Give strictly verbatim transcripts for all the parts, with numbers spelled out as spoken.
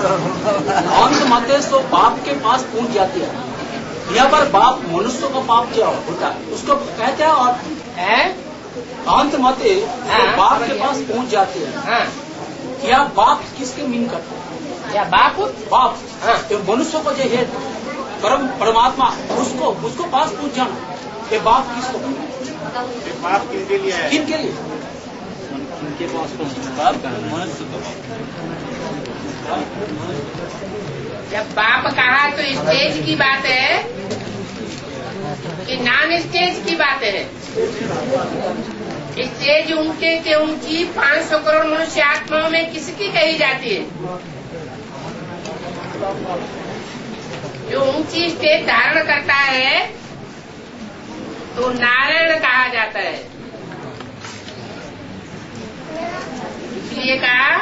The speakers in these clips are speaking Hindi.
अंत मते सो बाप के पास पहुंच जाती है। यहाँ पर बाप मनुष्य का पाप क्या होता है उसको कहते हैं। और है? अंत मते तो बाप के पास पहुंच जाती है। हाँ। क्या बाप किसके मीन करते हैं? क्या बाप? बाप हाँ। ये मनुष्य को जो है परम परमात्मा उसको उसको पास पहुंच जाना, ये बाप किसको कहते हैं? बाप किनके लिए है? किनके लिए? उनके पास बाप का मनुष्य को। जब बाप कहा तो स्टेज की बात है कि नॉन स्टेज की बात है? स्टेज ऊंचे से ऊंची पाँच सौ करोड़ मनुष्य आत्माओं में किसकी कही जाती है? जो ऊंची स्टेज धारण करता है तो नारायण कहा जाता है। इसलिए कहा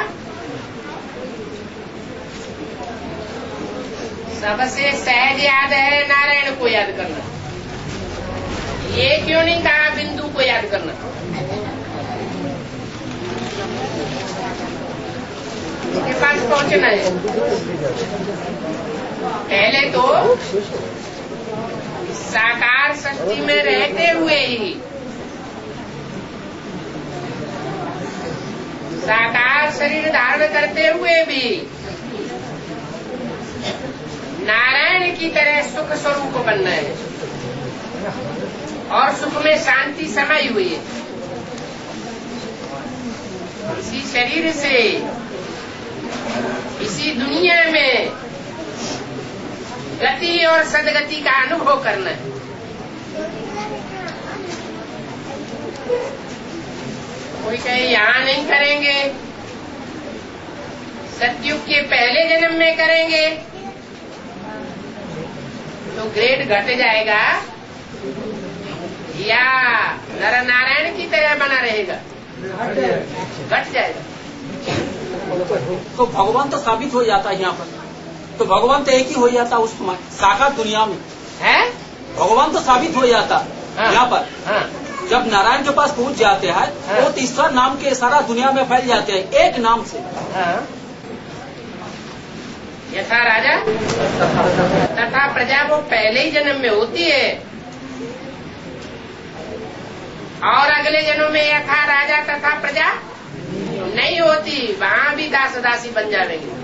सबसे सहज याद है नारायण को याद करना। ये क्यों नहीं कहा बिंदु को याद करना? उसके पास पहुंचना है। पहले तो साकार शक्ति में रहते हुए ही साकार शरीर धारण करते हुए भी नारायण की तरह सुख स्वरूप बनना है और सुख में शांति समाई हुई है। इसी शरीर से इसी दुनिया में गति और सदगति का अनुभव करना है। कोई कहे यहाँ नहीं करेंगे, सतयुग के पहले जन्म में करेंगे तो ग्रेड घट जाएगा या नर नारायण की तरह बना रहेगा? घट जाएगा। तो भगवान तो साबित हो जाता है यहाँ पर, तो भगवान तो एक ही हो जाता उस साकार दुनिया में है। भगवान तो साबित हो जाता हाँ। यहाँ पर हाँ। जब नारायण के पास पहुंच जाते हैं हाँ। वो तीसरा नाम के सारा दुनिया में फैल जाते हैं एक नाम से। हाँ। यथा राजा तथा प्रजा वो पहले ही जन्म में होती है और अगले जन्म में यथा राजा तथा प्रजा नहीं होती, वहाँ भी दास दासी बन जाएंगे।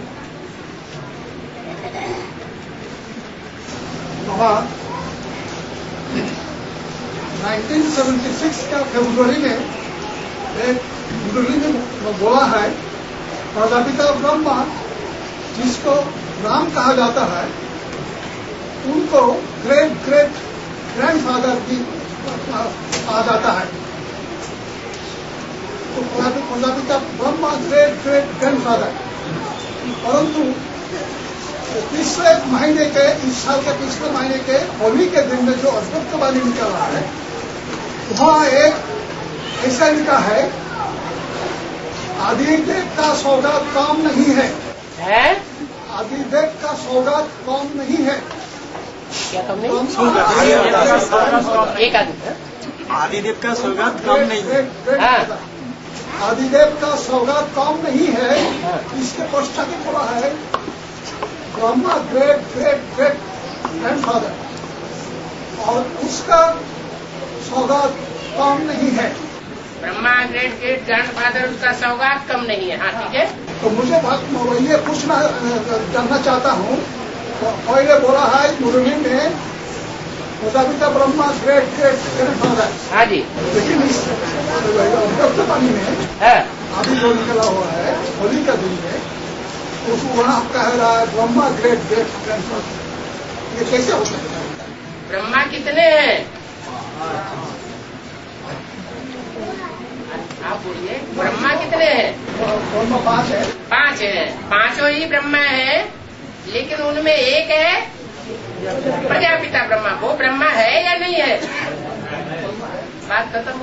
उन्नीस सौ छिहत्तर का फरवरी में एक मुरली में बोला है प्रजापिता ब्रह्मा जिसको राम कहा जाता है उनको ग्रेट ग्रेट ग्रैंडफादर भी कहा जाता है। तो Prajapita Brahma great great grandfather, परंतु पिछले महीने के इस साल के पिछले महीने के होली के दिन में जो अद्भुत वाणी निकल रहा है वहाँ एक ऐसा लिखा है आदिदेव का सौगात काम नहीं है। है? आदिदेव का सौगात काम नहीं है। क्या कम नहीं? एक आदमी आदिदेव का सौगात काम नहीं है। हाँ। आदिदेव का सौगात काम नहीं है। हाँ। इसके पश्चात बोला है Brahma great great great grandfather और उसका सौगात कम नहीं है। ब्रह्मा ग्रेट ग्रेट ग्रैंडफादर उसका सौगात कम नहीं है। हाँ ठीक है। तो मुझे ये पूछना जानना चाहता हूँ तो पहले बोला है मुरली में Prajapita Brahma great great grandfather. हाँ जी। लेकिन इस पानी में है अभी जो निकला हुआ है होली का दिन में उसको वहाँ कह रहा है ब्रह्मा ग्रेट ग्रेट ग्रैंडफादर। ये कैसे हो सकता है? ब्रह्मा कितने हैं? आप बोलिए ब्रह्मा कितने हैं? ब्रह्मा पांच है। पांच है। पांचों ही ब्रह्मा है लेकिन उनमें एक है प्रजापिता ब्रह्मा। वो ब्रह्मा है या नहीं है? बात खत्म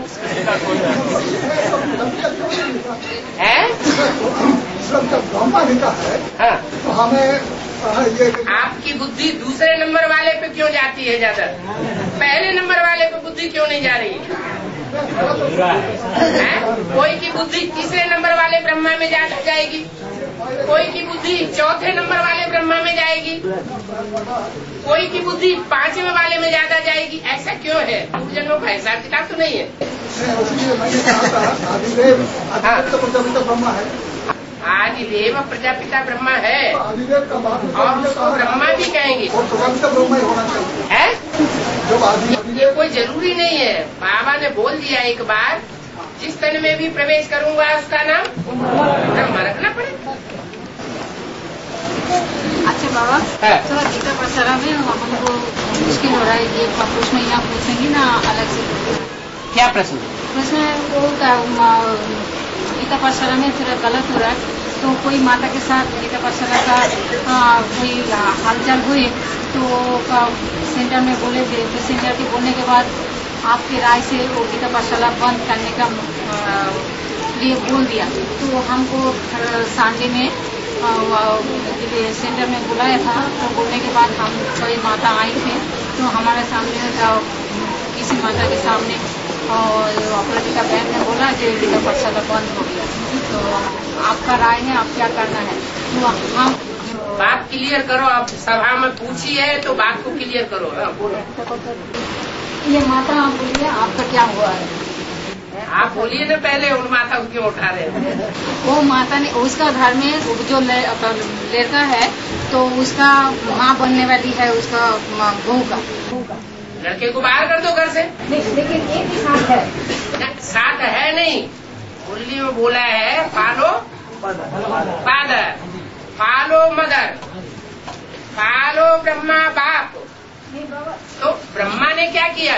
है। जब ब्रह्मा लिखा है हाँ। तो हमें ये आपकी बुद्धि दूसरे नंबर वाले पे क्यों जाती है ज्यादा? पहले नंबर वाले पे बुद्धि क्यों नहीं जा रही है? कोई की बुद्धि तीसरे नंबर वाले ब्रह्मा में ज्यादा जाएगी कोई की बुद्धि चौथे नंबर वाले ब्रह्मा में जाएगी, कोई की बुद्धि पांचवें वाले में ज्यादा जाएगी। ऐसा क्यों है? जन्मों का हिसाब किताब तो नहीं है। मैंने कहा था आदिदेव आदिदेव तो प्रजापिता ब्रह्मा है, आदिदेव प्रजापिता ब्रह्मा है आदिदेव का बात और उसको ब्रह्मा भी कहेंगे और प्रजापिता ब्रह्मा ही होना चाहिए है। जब आदि ये कोई जरूरी नहीं है। बाबा ने बोल दिया एक बार, जिस तन में भी प्रवेश करूंगा उसका नाम ब्रह्मा रखना पड़ेगा। अच्छा बाबा, थोड़ा गीता पाठशाला में हमको मुश्किल हो रहा है, ये प्रश्न यहाँ पूछेंगे ना अलग से। क्या प्रश्न? प्रश्न है वो गीता पाठशाला में थोड़ा गलत हो रहा है, तो कोई माता के साथ गीता पाठशाला का आ, कोई हालचाल हुई तो सेंटर में बोले थे, तो सेंटर के बोलने के बाद आपके राय से वो गीता पाठशाला बंद करने का आ, लिए बोल दिया। तो हमको संडे में सेंटर में बुलाया था, तो बोलने के बाद हम कोई माता आई थे, तो हमारे सामने किसी माता के सामने और अपराजिता बहन ने बोला कि गीता पाठशाला बंद हो गया। तो आपका राय है, आप क्या करना है? तो हम बात क्लियर करो, आप सभा में पूछी है तो बात को क्लियर करो। ये माता आप बोलिए, आपका क्या हुआ है? आप बोलिए ना पहले, उन माता को क्यों उठा रहे हैं? वो माता ने उसका घर में जो लड़का है तो उसका माँ बनने वाली है, उसका बहू का। लड़के को बाहर कर दो घर से। लेकिन एक ही साथ है, साथ है नहीं। मुरली में बोला है follow father, follow mother, follow Brahma बाप। तो ब्रह्मा ने क्या किया?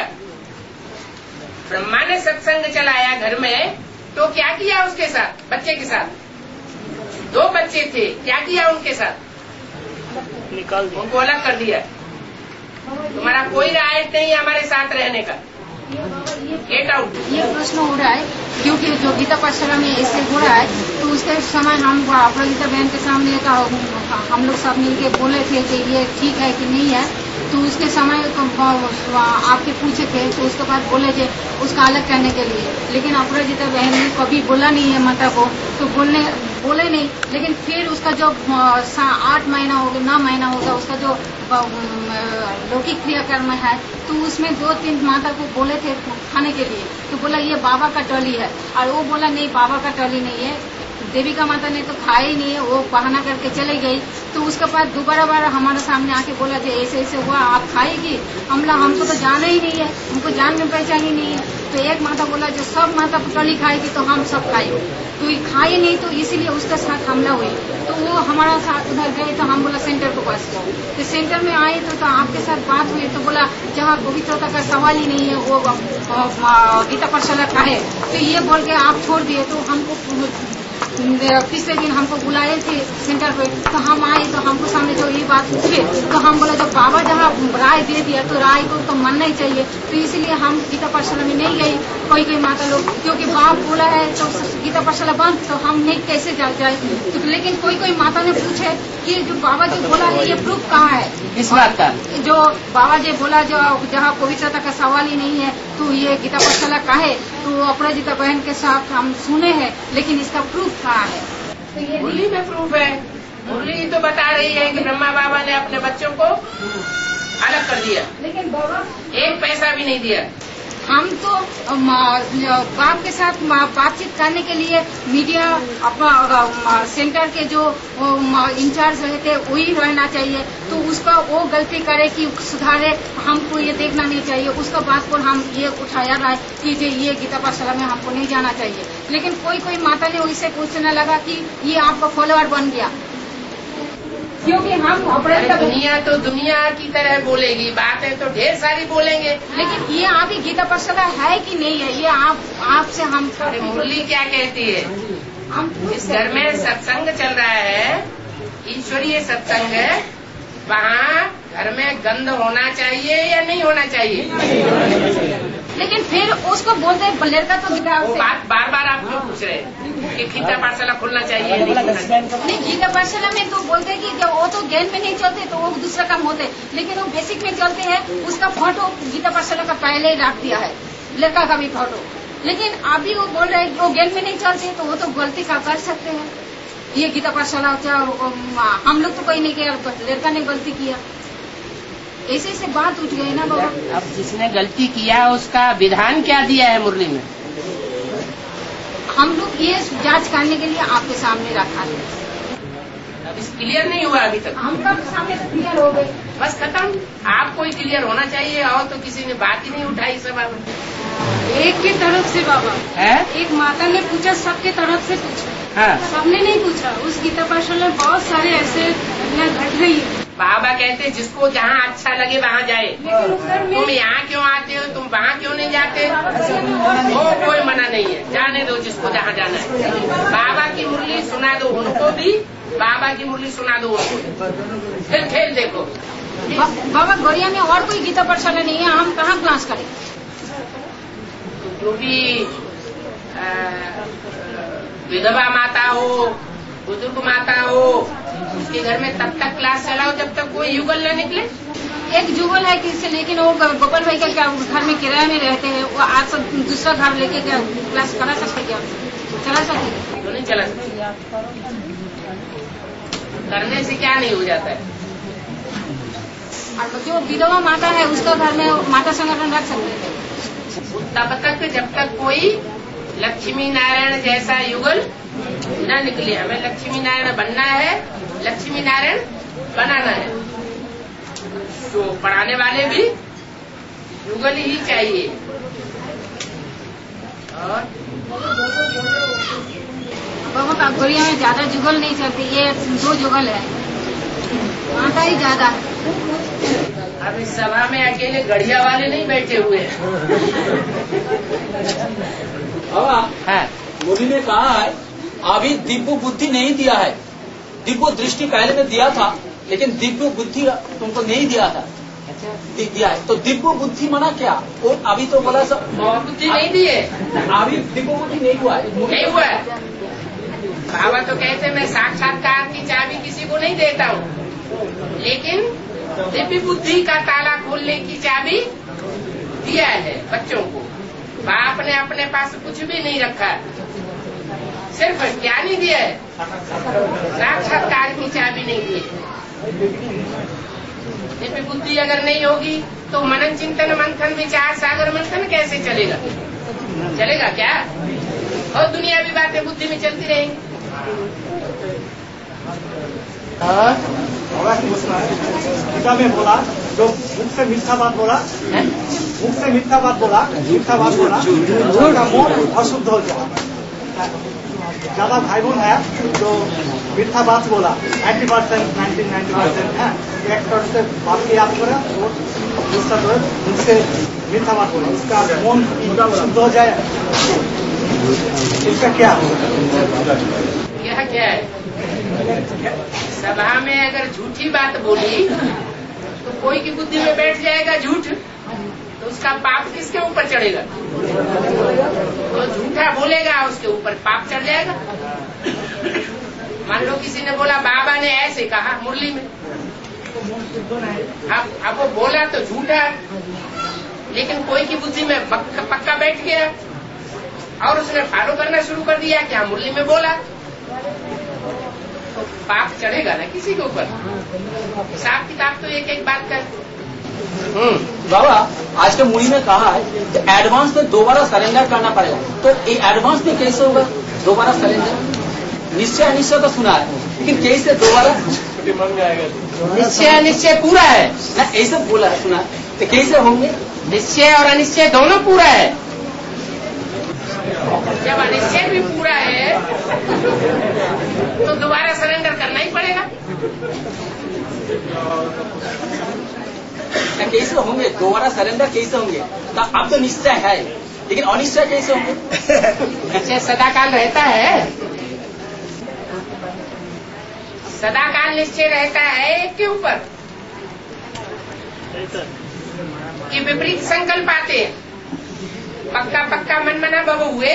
ब्रह्मा ने सत्संग चलाया घर में, तो क्या किया उसके साथ? बच्चे के साथ दो बच्चे थे, क्या किया उनके साथ? निकाल दिया, उनको अलग कर दिया। तुम्हारा कोई राय नहीं हमारे साथ रहने का, गेट आउट। ये प्रश्न हो रहा है क्योंकि जो गीता पाठशाला में ऐसे हो रहा है, तो उसके समय हम अपराजिता बहन के सामने का हम लोग सब मिलके बोले थे कि ये ठीक है कि नहीं है। तो उसके समय आपके पूछे थे, तो उसके बाद बोले थे उसका अलग करने के लिए, लेकिन अपराजिता बहन ने कभी बोला नहीं है माता को, तो बोलने बोले नहीं। लेकिन फिर उसका जो आठ महीना हो गया, नौ महीना होगा, उसका जो लौकिक क्रियाकर्म है, तो उसमें दो तीन माता को बोले थे खाने के लिए, तो बोला ये बाबा का टली है, और वो बोला नहीं बाबा का टली नहीं है, देविका माता ने तो खाया ही नहीं है, वो बहाना करके चले गई। तो उसके बाद दोबारा बार हमारे सामने आके बोला थे ऐसे ऐसे हुआ, आप खाएगी? हमला हमको तो जाना ही नहीं है, हमको जान में पहचान ही नहीं है। तो एक माता बोला जो सब माता टली खाएगी तो हम सब खाएंगे, तो ये खाए नहीं, तो इसीलिए उसके साथ हमला हुई। तो वो हमारा साथ उधर गए, तो हम बोला सेंटर को पास जाओ। तो सेंटर में आए तो, तो आपके साथ बात हुई, तो बोला जहाँ पवित्रता का सवाल ही नहीं है वो गीता पाठशाला का है, तो ये बोल के आप छोड़ दिए। तो हमको पिछले दिन हमको बुलाए थे सेंटर पे, तो हम आए, तो हमको सामने जो ये बात पूछे, तो हम बोला जब बाबा जहाँ राय दे दिया तो राय को तो मानना ही चाहिए। तो इसलिए हम गीता पाठशाला में नहीं गई। कोई कोई माता लोग क्योंकि बाप बोला है तो गीता पाठशाला बंद, तो हम नहीं कैसे जा जाए। तो लेकिन कोई कोई माता ने पूछे कि जो बाबा जो बोला है ये प्रूफ कहाँ है इस बात का? जो बाबा जी बोला जो जहाँ पवित्रता का सवाल ही नहीं है, तो ये गीता पाठशाला का है, तो अपराजिता बहन के साथ हम सुने हैं, लेकिन इसका प्रूफ कहाँ है? तो ये मुरली में प्रूफ है। मुरली तो बता रही है कि ब्रह्मा बाबा ने अपने बच्चों को अलग कर दिया, लेकिन बाबा एक पैसा भी नहीं दिया। हम तो बाप के साथ बातचीत करने के लिए मीडिया अपना सेंटर के जो इंचार्ज रहते वही रहना चाहिए। तो उसका वो गलती करे कि सुधारे, हमको ये देखना नहीं चाहिए। उसका बात पर हम ये उठाया रहा है कि ये गीता पाठशाला में हमको नहीं जाना चाहिए। लेकिन कोई कोई माता ने उससे पूछने लगा कि ये आपका फॉलोअर बन गया, क्योंकि हम अपराध दुनिया तो दुनिया की तरह बोलेगी, बातें तो ढेर सारी बोलेंगे, लेकिन ये आप ही गीता पाठशाला है कि नहीं है, ये आप आपसे हम मुरली क्या कहती है? हम इस घर में सत्संग चल रहा है, ईश्वरीय सत्संग है, वहाँ घर में गंध होना चाहिए या नहीं होना चाहिए? लेकिन फिर उसको बोलते हैं लड़का तो वो बात बार बार आप लोग पूछ रहे हैं कि गीता पाठशाला खुलना चाहिए नहीं खुलना चाहिए। नहीं, गीता पाठशाला में तो बोलते हैं कि वो तो ज्ञान में नहीं चलते, तो वो दूसरा काम होते, लेकिन वो बेसिक में चलते हैं। उसका फोटो गीता पाठशाला का पहले ही रख दिया है, लड़का का भी फोटो। लेकिन अभी वो बोल रहे हैं वो ज्ञान में नहीं चलते, तो वो तो गलती का कर सकते हैं। ये गीता पाठशाला हम लोग तो कोई नहीं किया, लड़का ने गलती किया, ऐसे ऐसे बात उठ गई ना बाबा। अब जिसने गलती किया उसका विधान क्या दिया है मुरली में? हम लोग ये जांच करने के लिए आपके सामने रखा है। अब इस क्लियर नहीं हुआ अभी तक? हम कब सामने तो क्लियर हो गए, बस खत्म। आपको ही क्लियर होना चाहिए, और तो किसी ने बात ही नहीं उठाई सभा में। एक की तरफ से बाबा है? एक माता ने पूछा, सबके तरफ से पूछा, हाँ। सबने नहीं पूछा। उस गीता पाठशाला में बहुत सारे ऐसे घट रही है। बाबा कहते जिसको जहाँ अच्छा लगे वहाँ जाए। तुम यहाँ क्यों आते हो, तुम वहाँ क्यों नहीं जाते? वो कोई मना नहीं है, जाने दो जिसको जहाँ जाना है। बाबा की मुरली सुना दो उनको भी, बाबा की मुरली सुना दो उनको, फिर खेल देखो। बाबा गौरिया में और कोई गीता पाठशाला नहीं है, हम कहाँ क्लास करें? क्योंकि विधवा माता हो, बुजुर्ग माता हो, उसके घर में तब तक क्लास चलाओ जब तक कोई युगल न निकले। एक जुगल है किससे, लेकिन वो गोपाल भाई का क्या घर में किराए में रहते हैं, वो आज सब दूसरा घर लेके क्या क्लास करा सकते, क्या चला सकते? क्यों नहीं चला सकते? करने से क्या नहीं हो जाता है? और जो विधवा माता है उसका घर में माता संगठन रख सकते हैं। तब तक जब तक कोई लक्ष्मी नारायण जैसा युगल न निकले। हमें लक्ष्मी नारायण बनना है, लक्ष्मी नारायण बनाना है, तो पढ़ाने वाले भी युगल ही चाहिए। और बाबा गौरिया में ज्यादा जुगल नहीं चलती, ये दो जुगल है, माता ही ज्यादा। अब इस सभा में अकेले गढ़िया वाले नहीं बैठे हुए हैं। हाँ, मोदी ने कहा है अभी दिव्य बुद्धि नहीं दिया है, दिव्य दृष्टि पहले में दिया था, लेकिन दिव्य बुद्धि तुमको नहीं दिया था, दिया है। तो दिव्य बुद्धि मना क्या? और अभी तो बोला सब बुद्धि नहीं दी है, अभी दिव्य बुद्धि नहीं हुआ है, नहीं हुआ है। बाबा तो कहते मैं साक्षात्कार की चाबी किसी को नहीं देता हूँ, लेकिन दिव्य बुद्धि का ताला खोलने की चाबी दिया है बच्चों को। बाप ने अपने पास कुछ भी नहीं रखा, सिर्फ क्या नहीं दिया है, साक्षात्कार की चाबी नहीं दी। दिव्य बुद्धि अगर नहीं होगी तो मनन चिंतन मंथन विचार सागर मंथन कैसे चलेगा? चलेगा क्या? और दुनिया भी बातें बुद्धि में चलती रहेंगी। गीता में बोला, जो मुख से मीठा बात बोला, मुख से मीठा बात बोला, मीठा बात बोला, उनका मन अशुद्ध हो जाए। ज्यादा भाई बहन है जो मीठा बात बोला, ninety percent ninety ninety percent है, एक तरह से बात की आप करें और दूसरा जो मुख से मीठा बात बोला, उसका मन शुद्ध हो जाए। इसका क्या क्या क्या है? सभा में अगर झूठी बात बोली तो कोई की बुद्धि में बैठ जाएगा झूठ, तो उसका पाप किसके ऊपर चढ़ेगा? तो झूठा बोलेगा उसके ऊपर पाप चढ़ जाएगा। मान लो किसी ने बोला बाबा ने ऐसे कहा मुरली में, अब अब वो बोला तो झूठा, लेकिन कोई की बुद्धि में पक्का बैठ गया और उसने फॉलो करना शुरू कर दिया कि हाँ मुरली में बोला, तो पाप चढ़ेगा ना किसी के ऊपर। हिसाब किताब तो एक एक बात कर। बाबा आज के मुरली में कहा है कि एडवांस में दोबारा सरेंडर करना पड़ेगा, तो ये एडवांस में कैसे होगा दोबारा सरेंडर? निश्चय अनिश्चय तो सुना है, लेकिन कैसे दोबारा? निश्चय अनिश्चय पूरा है ना, ऐसे बोला है सुना, तो कैसे होंगे? निश्चय और अनिश्चय दोनों पूरा है। जब अनिश्चय भी पूरा है तो दोबारा सरेंडर करना ही पड़ेगा। कैसे होंगे दोबारा सरेंडर, कैसे होंगे? तो अब तो निश्चय है, लेकिन अनिश्चय कैसे होंगे? निश्चय सदाकाल रहता है, सदाकाल निश्चय रहता है एक के ऊपर कि विपरीत संकल्प आते हैं। पक्का पक्का मन मना बबू हुए,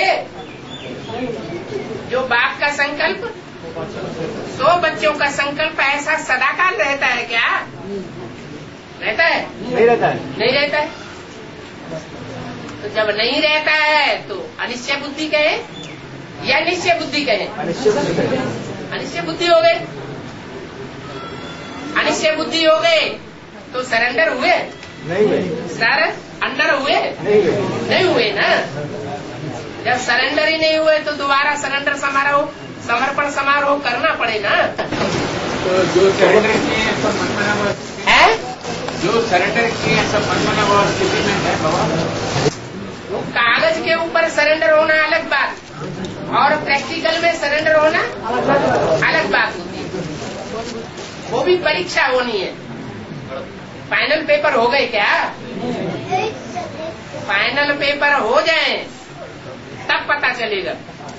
जो बाप का संकल्प, सौ बच्चों का संकल्प ऐसा सदाकाल रहता है क्या? रहता है? नहीं रहता है, नहीं रहता है। तो जब नहीं रहता है तो अनिश्चय बुद्धि कहे या निश्चय बुद्धि कहे? अनिश्चय बुद्धि हो गए। अनिश्चय बुद्धि हो गए तो सरेंडर हुए? नहीं हुए सर अंडर हुए? नहीं हुए नहीं हुए ना। जब सरेंडर ही नहीं हुए तो दोबारा सरेंडर समारोह समर्पण समारोह करना पड़े ना। तो जो सरेंडर किए हैं सब मनमाना है, जो सरेंडर किए हैं सब मनमाना स्थिति में है बाबा। वो कागज के ऊपर सरेंडर होना अलग बात और प्रैक्टिकल में सरेंडर होना अलग बात होती है। वो भी परीक्षा होनी है। फाइनल पेपर हो गए क्या? फाइनल पेपर हो जाए तब पता चलेगा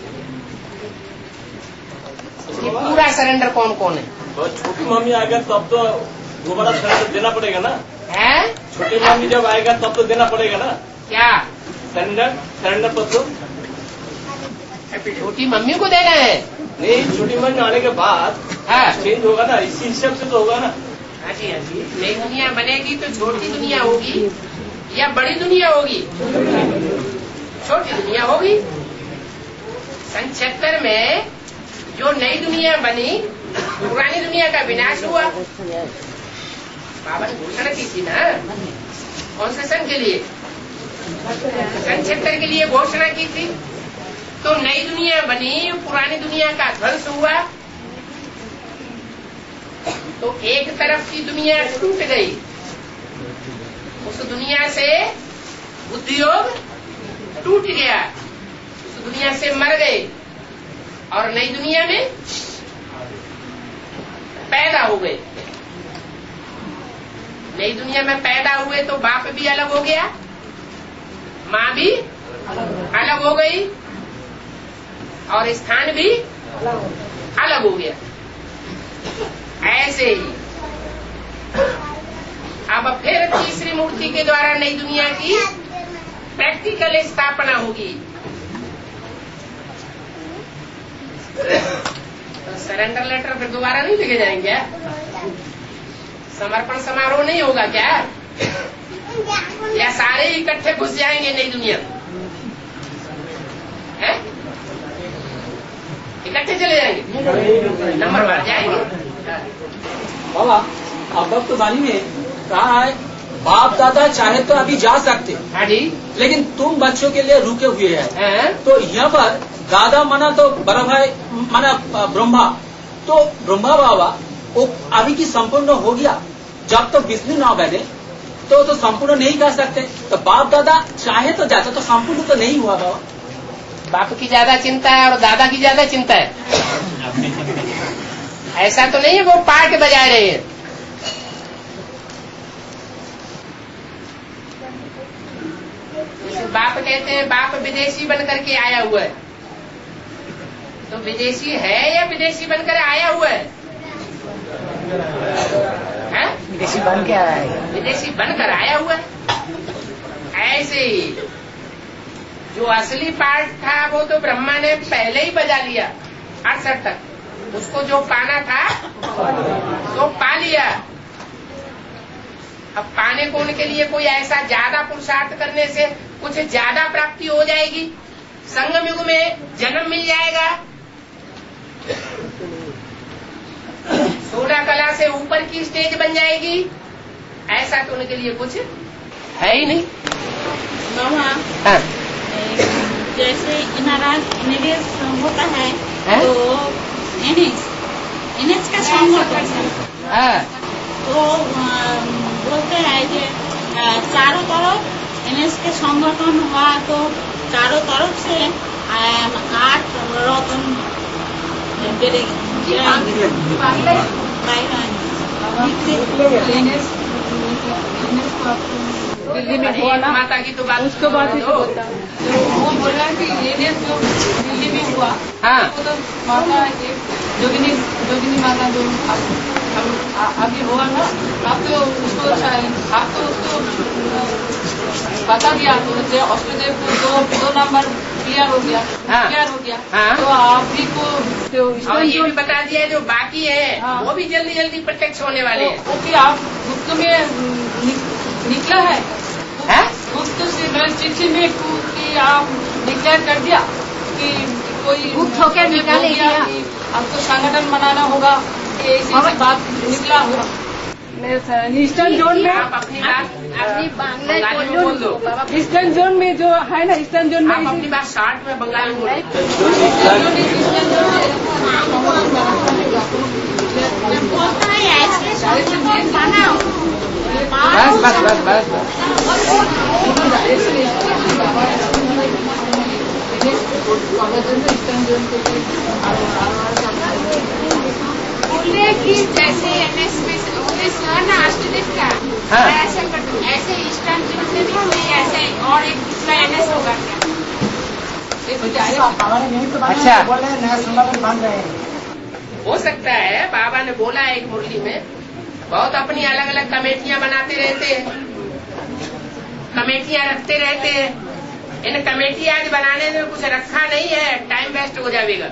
कि पूरा सरेंडर कौन कौन है। छोटी मम्मी आएगा तब तो दोबारा सरेंडर देना पड़ेगा ना। है छोटी मम्मी जब आएगा तब तो देना पड़ेगा ना। क्या सरेंडर सरेंडर पत्र छोटी मम्मी को देना है? नहीं, छोटी मम्मी आने के बाद हाँ चेंज होगा ना, इसी हिसाब से तो होगा ना। हाँ जी हाँ जी। नई दुनिया बनेगी तो छोटी दुनिया होगी या बड़ी दुनिया होगी? छोटी दुनिया होगी। सन छिहत्तर में जो नई दुनिया बनी पुरानी दुनिया का विनाश हुआ। बाबा ने घोषणा की थी ना कौन से सन के लिए? सन छिहत्तर के लिए घोषणा की थी। तो नई दुनिया बनी, पुरानी दुनिया का ध्वंस हुआ। तो एक तरफ की दुनिया टूट गई, उस दुनिया से बुद्धियोग टूट गया, उस दुनिया से मर गए और नई दुनिया में पैदा हो गए। नई दुनिया में पैदा हुए तो बाप भी अलग हो गया, माँ भी अलग हो गई और स्थान भी अलग हो गया। ऐसे ही अब फिर तीसरी मूर्ति के द्वारा नई दुनिया की प्रैक्टिकल स्थापना होगी। तो सरेंडर लेटर फिर दोबारा नहीं लिखे जाएंगे? समर्पण समारोह नहीं होगा क्या? या सारे इकट्ठे घुस जाएंगे नई दुनिया में? है इकट्ठे चले जाएंगे, नंबर बढ़ जाएंगे। बाबा अब तो वाणी में कहा है बाप दादा चाहे तो अभी जा सकते, हाँ जी, लेकिन तुम बच्चों के लिए रुके हुए हैं। है? तो यहाँ पर दादा माना तो बड़ा भाई माना ब्रह्मा, तो ब्रह्मा बाबा वो अभी की संपूर्ण हो गया। जब तक तो बिजली ना बने तो तो संपूर्ण नहीं कर सकते। तो बाप दादा चाहे तो जाते तो संपूर्ण तो नहीं हुआ बाबा। बाप की ज्यादा चिंता है और दादा की ज्यादा चिंता है, ऐसा तो नहीं है वो पार्ट बजा रहे हैं। बाप कहते हैं बाप विदेशी बन करके आया हुआ है, तो विदेशी है या विदेशी बनकर आया हुआ है? है? विदेशी बन के आया है। विदेशी बनकर आया हुआ है। ऐसे ही जो असली पार्ट था वो तो ब्रह्मा ने पहले ही बजा लिया अड़सठ तक। उसको जो पाना था तो पा लिया। अब पाने को उनके लिए कोई ऐसा ज्यादा पुरुषार्थ करने से कुछ ज्यादा प्राप्ति हो जाएगी, संगम युग में जन्म मिल जाएगा, सोडा कला से ऊपर की स्टेज बन जाएगी, ऐसा तो उनके लिए कुछ है ही नहीं। हाँ। जैसे इनाराज इनेज होता है, है? तो इनेज इनेज का सॉन्ग होता है। हाँ। तो बोलते हैं कि चारों तरफ इनेज के संगठन हुआ तो चारों तरफ से आठ रतन दिल्ली में हुआ ना, माता की तो बात उसके बाद ही तो बोलता है। तो वो बोला कि ये जो दिल्ली में हुआ, हाँ। वो तो माता जोगिनी जोगिनी माता जो अभी हुआ ना, अब तो उसको आप तो उसको बता दिया, तो ऑस्ट्रेलिया को दो दो नंबर क्लियर हो गया, हाँ। क्लियर हो गया। हाँ। तो आप भी को तो और ये भी बता दिया जो बाकी है, हाँ। वो भी जल्दी जल्दी प्रत्यक्ष होने वाले हैं। वो कि आप गुप्त में निकला है, है? गुप्त से चिट्ठी में कि आप डिक्लेयर कर दिया कि कोई गुप्त होकर निकाले गया क्या? कि हमको संगठन बनाना होगा, ऐसी बात निकला हुआ ईस्टर्न जोन में। आप अपनी बात अपनी बंगाली में बोल दो। ईस्टर्न जोन में जो है ना, ईस्टर्न जोन में आप अपनी बात शार्ट में बंगाली में बोलो। बोलता है ऐसे संगठन बनाओ। बस बस बस बस बोले कि जैसे एनएस में ना स्टूडेंट का हाँ। ऐसे ऐसे ईस्टर्न जोन में भी कोई ऐसे और एक दूसरा एनएस होगा क्या? अच्छा, हो सकता है, बाबा ने बोला है एक मुरली में, बहुत अपनी अलग अलग कमेटियां बनाते रहते हैं, कमेटियां रखते रहते हैं। इन कमेटी आज बनाने में कुछ रखा नहीं है, टाइम वेस्ट हो जाएगा।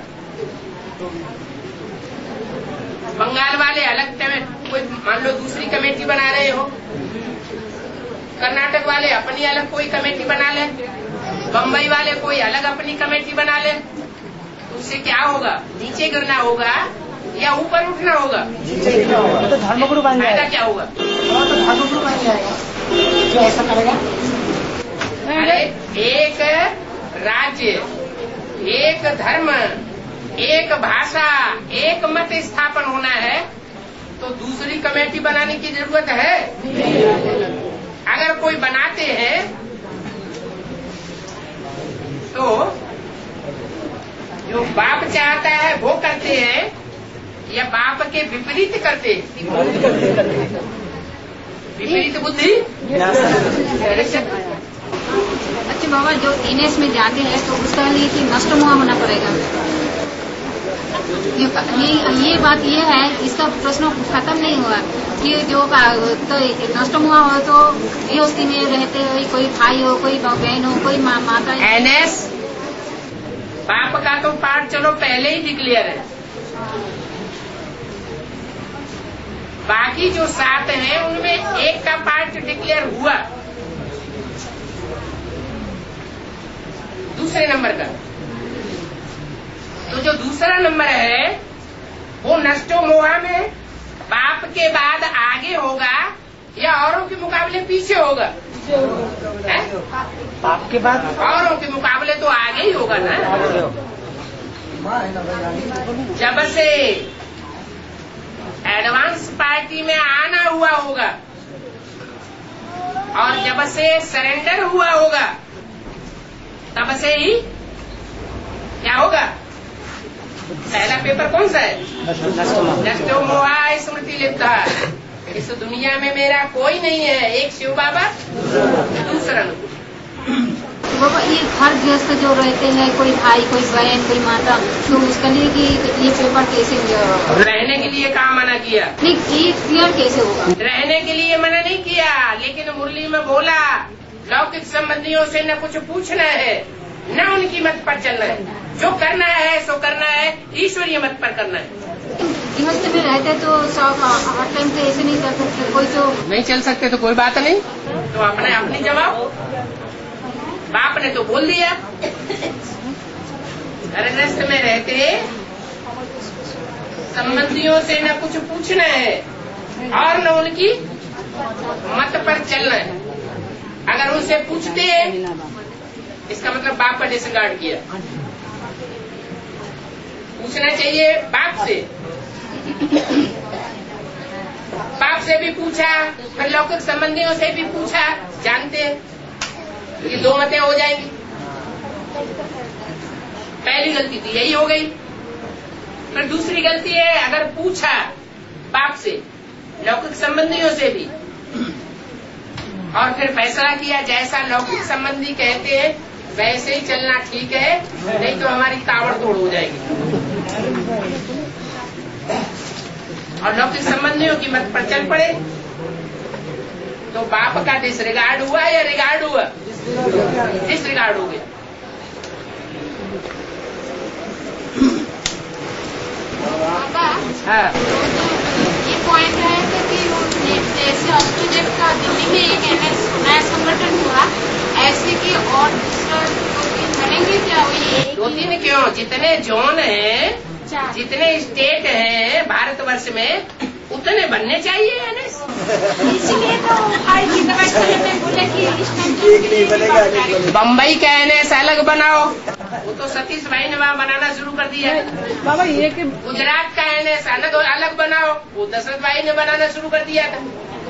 बंगाल वाले अलग कोई मान लो दूसरी कमेटी बना रहे हो, कर्नाटक वाले अपनी अलग कोई कमेटी बना ले, बम्बई वाले कोई अलग अपनी कमेटी बना ले, उससे क्या होगा? नीचे गिरना होगा या ऊपर उठना होगा? तो धर्मगुरु बन जाएगा। क्या होगा? तो धर्मगुरु बन जाएगा जो ऐसा करेगा। अरे एक राज्य, एक धर्म, एक भाषा, एक मत स्थापन होना है तो दूसरी कमेटी बनाने की जरूरत है? अगर कोई बनाते हैं तो जो बाप चाहता है वो करते हैं या बाप के विपरीत करते हैं? विपरीत बुद्धि। अच्छा बाबा, जो एनएस में जाते हैं तो उसका लिए कि नष्ट मुआ होना पड़ेगा। ये ये बात ये है, इसका प्रश्न खत्म नहीं हुआ कि जो तो नष्ट हुआ हो तो गृहस्थी में रहते हो, कोई भाई हो, कोई बहन हो, कोई मा, माता। एनएस बाप का तो पार्ट चलो पहले ही डिक्लेयर है, बाकी जो सात हैं उनमें एक का पार्ट डिक्लेयर हुआ दूसरे नंबर का। तो जो दूसरा नंबर है वो नष्टो मोहा में बाप के बाद आगे होगा या औरों के मुकाबले पीछे होगा? बाप के बाद औरों के मुकाबले तो आगे ही होगा ना। जब से एडवांस पार्टी में आना हुआ होगा और जब से सरेंडर हुआ होगा तब से ही क्या होगा? पहला पेपर कौन सा है? नष्टो मोहा स्मृति लिप्ता। इस दुनिया में मेरा कोई नहीं है, एक शिव बाबा, दूसरा बाबा। ये हर गृहस्थ जो रहते हैं, कोई भाई, कोई बहन, कोई माता, तो उसके लिए कि ये पेपर कैसे रहने के लिए कहाँ मना किया? नहीं, ये क्लियर कैसे होगा? रहने के लिए मना नहीं किया, लेकिन मुरली में बोला लौकिक संबंधियों से न कुछ पूछना है न उनकी मत पर चलना है, जो करना है सो करना है, ईश्वरीय मत पर करना है। गृहस्थ में रहते तो सब हर टाइम तो ऐसे नहीं कर सकते, कोई तो नहीं चल सकते तो कोई बात नहीं, तो अपने अपनी जवाब बाप ने तो बोल दिया। गृहस्थ में रहते संबंधियों से न कुछ पूछना है और न उनकी मत पर चलना है। अगर उनसे पूछते इसका मतलब बाप का डिसरिगार्ड किया। पूछना चाहिए बाप से, बाप से भी पूछा, फिर लौकिक संबंधियों से भी पूछा, जानते ये दो मतें हो जाएंगी। पहली गलती थी यही हो गई। फिर दूसरी गलती है अगर पूछा बाप से, लौकिक संबंधियों से भी, और फिर फैसला किया जैसा लौकिक संबंधी कहते हैं वैसे ही चलना ठीक है, नहीं तो हमारी ताबड़ तोड़ हो जाएगी। और लौकिक संबंधियों की मत पर चल पड़े तो बाप का डिसरिगार्ड हुआ या रिगार्ड हुआ? डिसरिगार्ड हो गया। हाँ, ये पॉइंट है कि जैसे ऑस्ट्रेलिया का दिल्ली में एक एनएस नया संगठन हुआ, ऐसे कि और दूसरा दो तीन बनेंगे क्या? दो तीन क्यों, जितने जोन हैं जितने स्टेट हैं भारतवर्ष में उतने बनने चाहिए एनएस। इसलिए तो भाई गीता पाठशाला में बोले कि इस टाइम बम्बई का एनएस अलग बनाओ, वो तो सतीश भाई ने वहाँ बनाना शुरू कर दिया है। बाबा ये कि गुजरात का एनएस अलग अलग बनाओ, वो दशरथ भाई ने बनाना शुरू कर दिया था।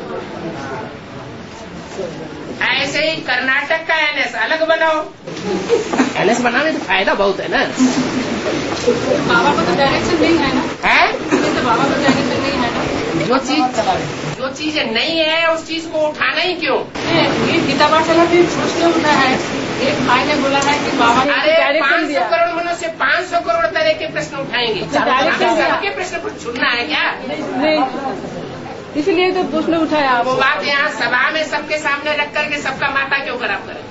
ऐसे ही कर्नाटक का एनएस अलग बनाओ। एनएस बनाने में तो फायदा बहुत है ना। बाबा को तो डायरेक्शन नहीं है ना, है तो बाबा को डायरेक्शन नहीं है ना। जो चीज जो चीजें नहीं है उस चीज को उठाना ही क्यों? ये गीता पाठशाला भी प्रश्न उठा है, एक भाई ने बोला है कि बाबा ने अरे डायरेक्शन पाँच सौ दिया। करोड़ मनुष्य पाँच सौ करोड़ तरह के प्रश्न उठाएंगे, डायरेक्शन दिया। सबके प्रश्न पर छुड़ना है क्या? नहीं, इसलिए तो प्रश्न उठाया आप। वो बात यहाँ सभा में सबके सामने रख करके सबका माथा क्यों खराब करे?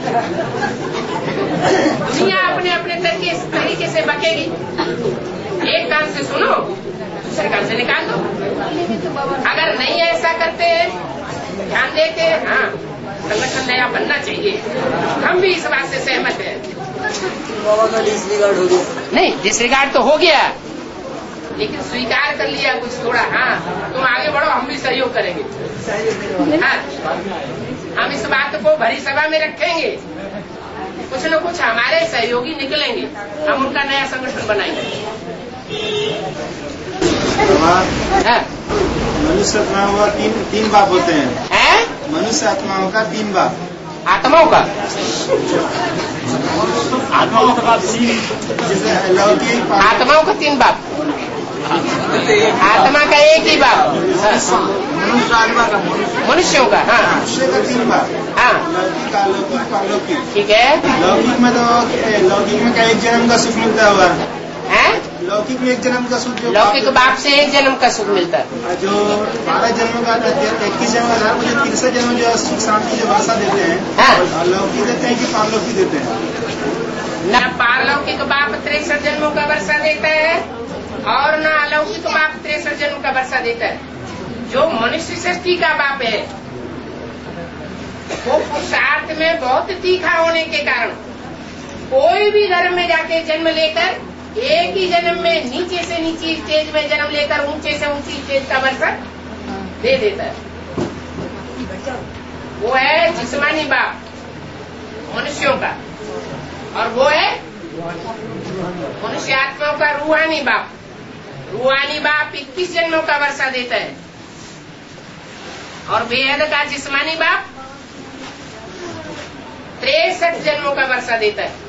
दुनिया अपने अपने तरीके तरीके से बकेगी। एक कान से सुनो, दूसरे कान से निकाल दो। अगर नहीं ऐसा करते, ध्यान देते, हाँ संगठन नया बनना चाहिए, हम भी इस बात से सहमत हैं। डिसरिगार्ड हो गया। नहीं, डिसरिगार्ड तो हो गया, लेकिन स्वीकार कर लिया कुछ थोड़ा। हाँ तुम आगे बढ़ो, हम भी सहयोग करेंगे। हाँ हम इस बात को भरी सभा में रखेंगे, कुछ न कुछ हमारे सहयोगी निकलेंगे, हम उनका नया संगठन बनाएंगे। हाँ? मनुष्य आत्माओं का तीन तीन बाप होते हैं। है? मनुष्य आत्माओं का तीन बाप। आत्माओं का आत्माओं का बाप जैसे लौकिक आत्माओं का तीन बाप, आत्मा का एक ही बाप। मनुष्य आत्मा का मनुष्यों का, हाँ मनुष्य का तीन बाप। हाँ लौकिक अलौकिक पारलौकिक। ठीक है। लौकिक में तो लौकिक में का एक जन्म का सुख मिलता हुआ है, लौकिक में एक जन्म का सुख जो लौकिक बाप से एक जन्म का सुख मिलता है। जो बारह जन्म का इक्कीस जन्म का मुझे तिरसठ जन्म जो सुख शांति जो वर्षा देते हैं, हाँ। और लौकिक देते हैं कि पारलौकिक देते हैं? न पारलौकिक बाप तिरसठ जन्मों का वर्षा देता है और न अलौकिक बाप तिरसठ जन्म का वर्षा देता है। जो मनुष्य सृष्टि का बाप है वो पुरुषार्थ में बहुत तीखा होने के कारण कोई भी धर्म में जाके जन्म लेकर एक ही जन्म में नीचे से नीचे स्टेज में जन्म लेकर ऊंचे से ऊंची स्टेज का वर्षा दे देता है। वो है जिस्मानी बाप मनुष्यों का, और वो है मनुष्य आत्माओं का रूहानी बाप। रूहानी बाप इक्कीस जन्मों का वर्षा देता है और बेहद का जिस्मानी बाप तिरसठ जन्मों का वर्षा देता है।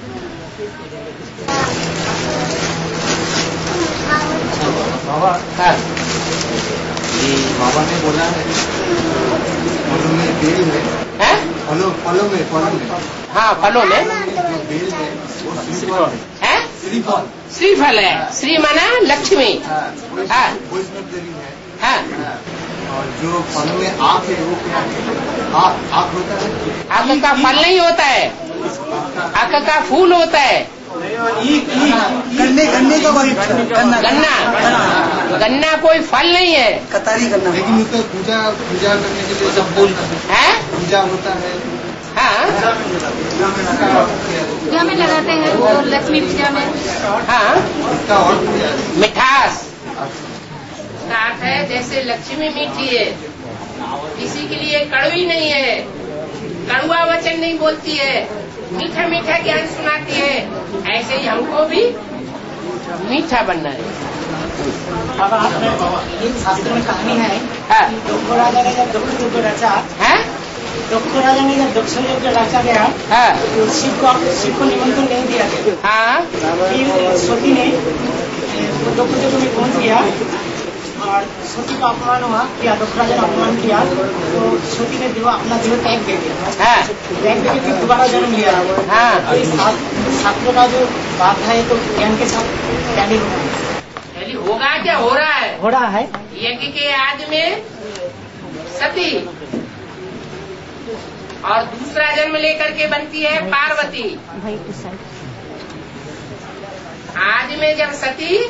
बाबा हाँ। ये बाबा ने बोला है फलों में बेल है, है? फलों फलों में फलों में हाँ फलों में जो बेल है वो श्रीफल है। है? श्रीफल श्रीफल है। श्री माना लक्ष्मी। हाँ, हाँ। वैष्णवदेवी है। हाँ और जो फलों में आँख है वो क्या है? आँख आँख होता है। आँख का फल नहीं होता है, आँख का फूल होता है। गन्ने गन्ने का वही गन्ना गन्ना गन्ना कोई फल नहीं है, कतारी गन्ना। लेकिन उसका पूजा पूजा करने के लिए सब फूल है? पूजा होता है। हाँ पूजा में लगाते हैं वो लक्ष्मी पूजा में। हाँ उसका और पूजा है। मिठास का अर्थ है जैसे लक्ष्मी मीठी है, किसी के लिए कड़वी नहीं है, कड़वा वचन नहीं बोलती है, मीठा मीठा ज्ञान सुनाती है, ऐसे ही हमको भी मीठा बनना है। एक शास्त्र में कहानी है, हाँ दक्ष राजा ने जब दक्ष युग रचा है? दक्ष राजा ने जब दक्ष युग रचा गया हाँ तो शिव को शिव को निमंत्रण नहीं दिया गया। हाँ फिर सती ने दक्ष युग में पहुंच गया और सती का अपमान हुआ, किया दक्ष राजा ने अपमान किया तो सती ने देवा अपना देह त्याग दे दिया। हाँ त्याग देके फिर दोबारा जन्म लिया। हाँ तो इस शास्त्र का जो बात है तो ज्ञान के साथ टैली होना है। पहले होगा क्या हो रहा है? हो रहा है यज्ञ के आदि में सती और दूसरा जन्म लेकर के बनती है पार्वती। आदि में जब सती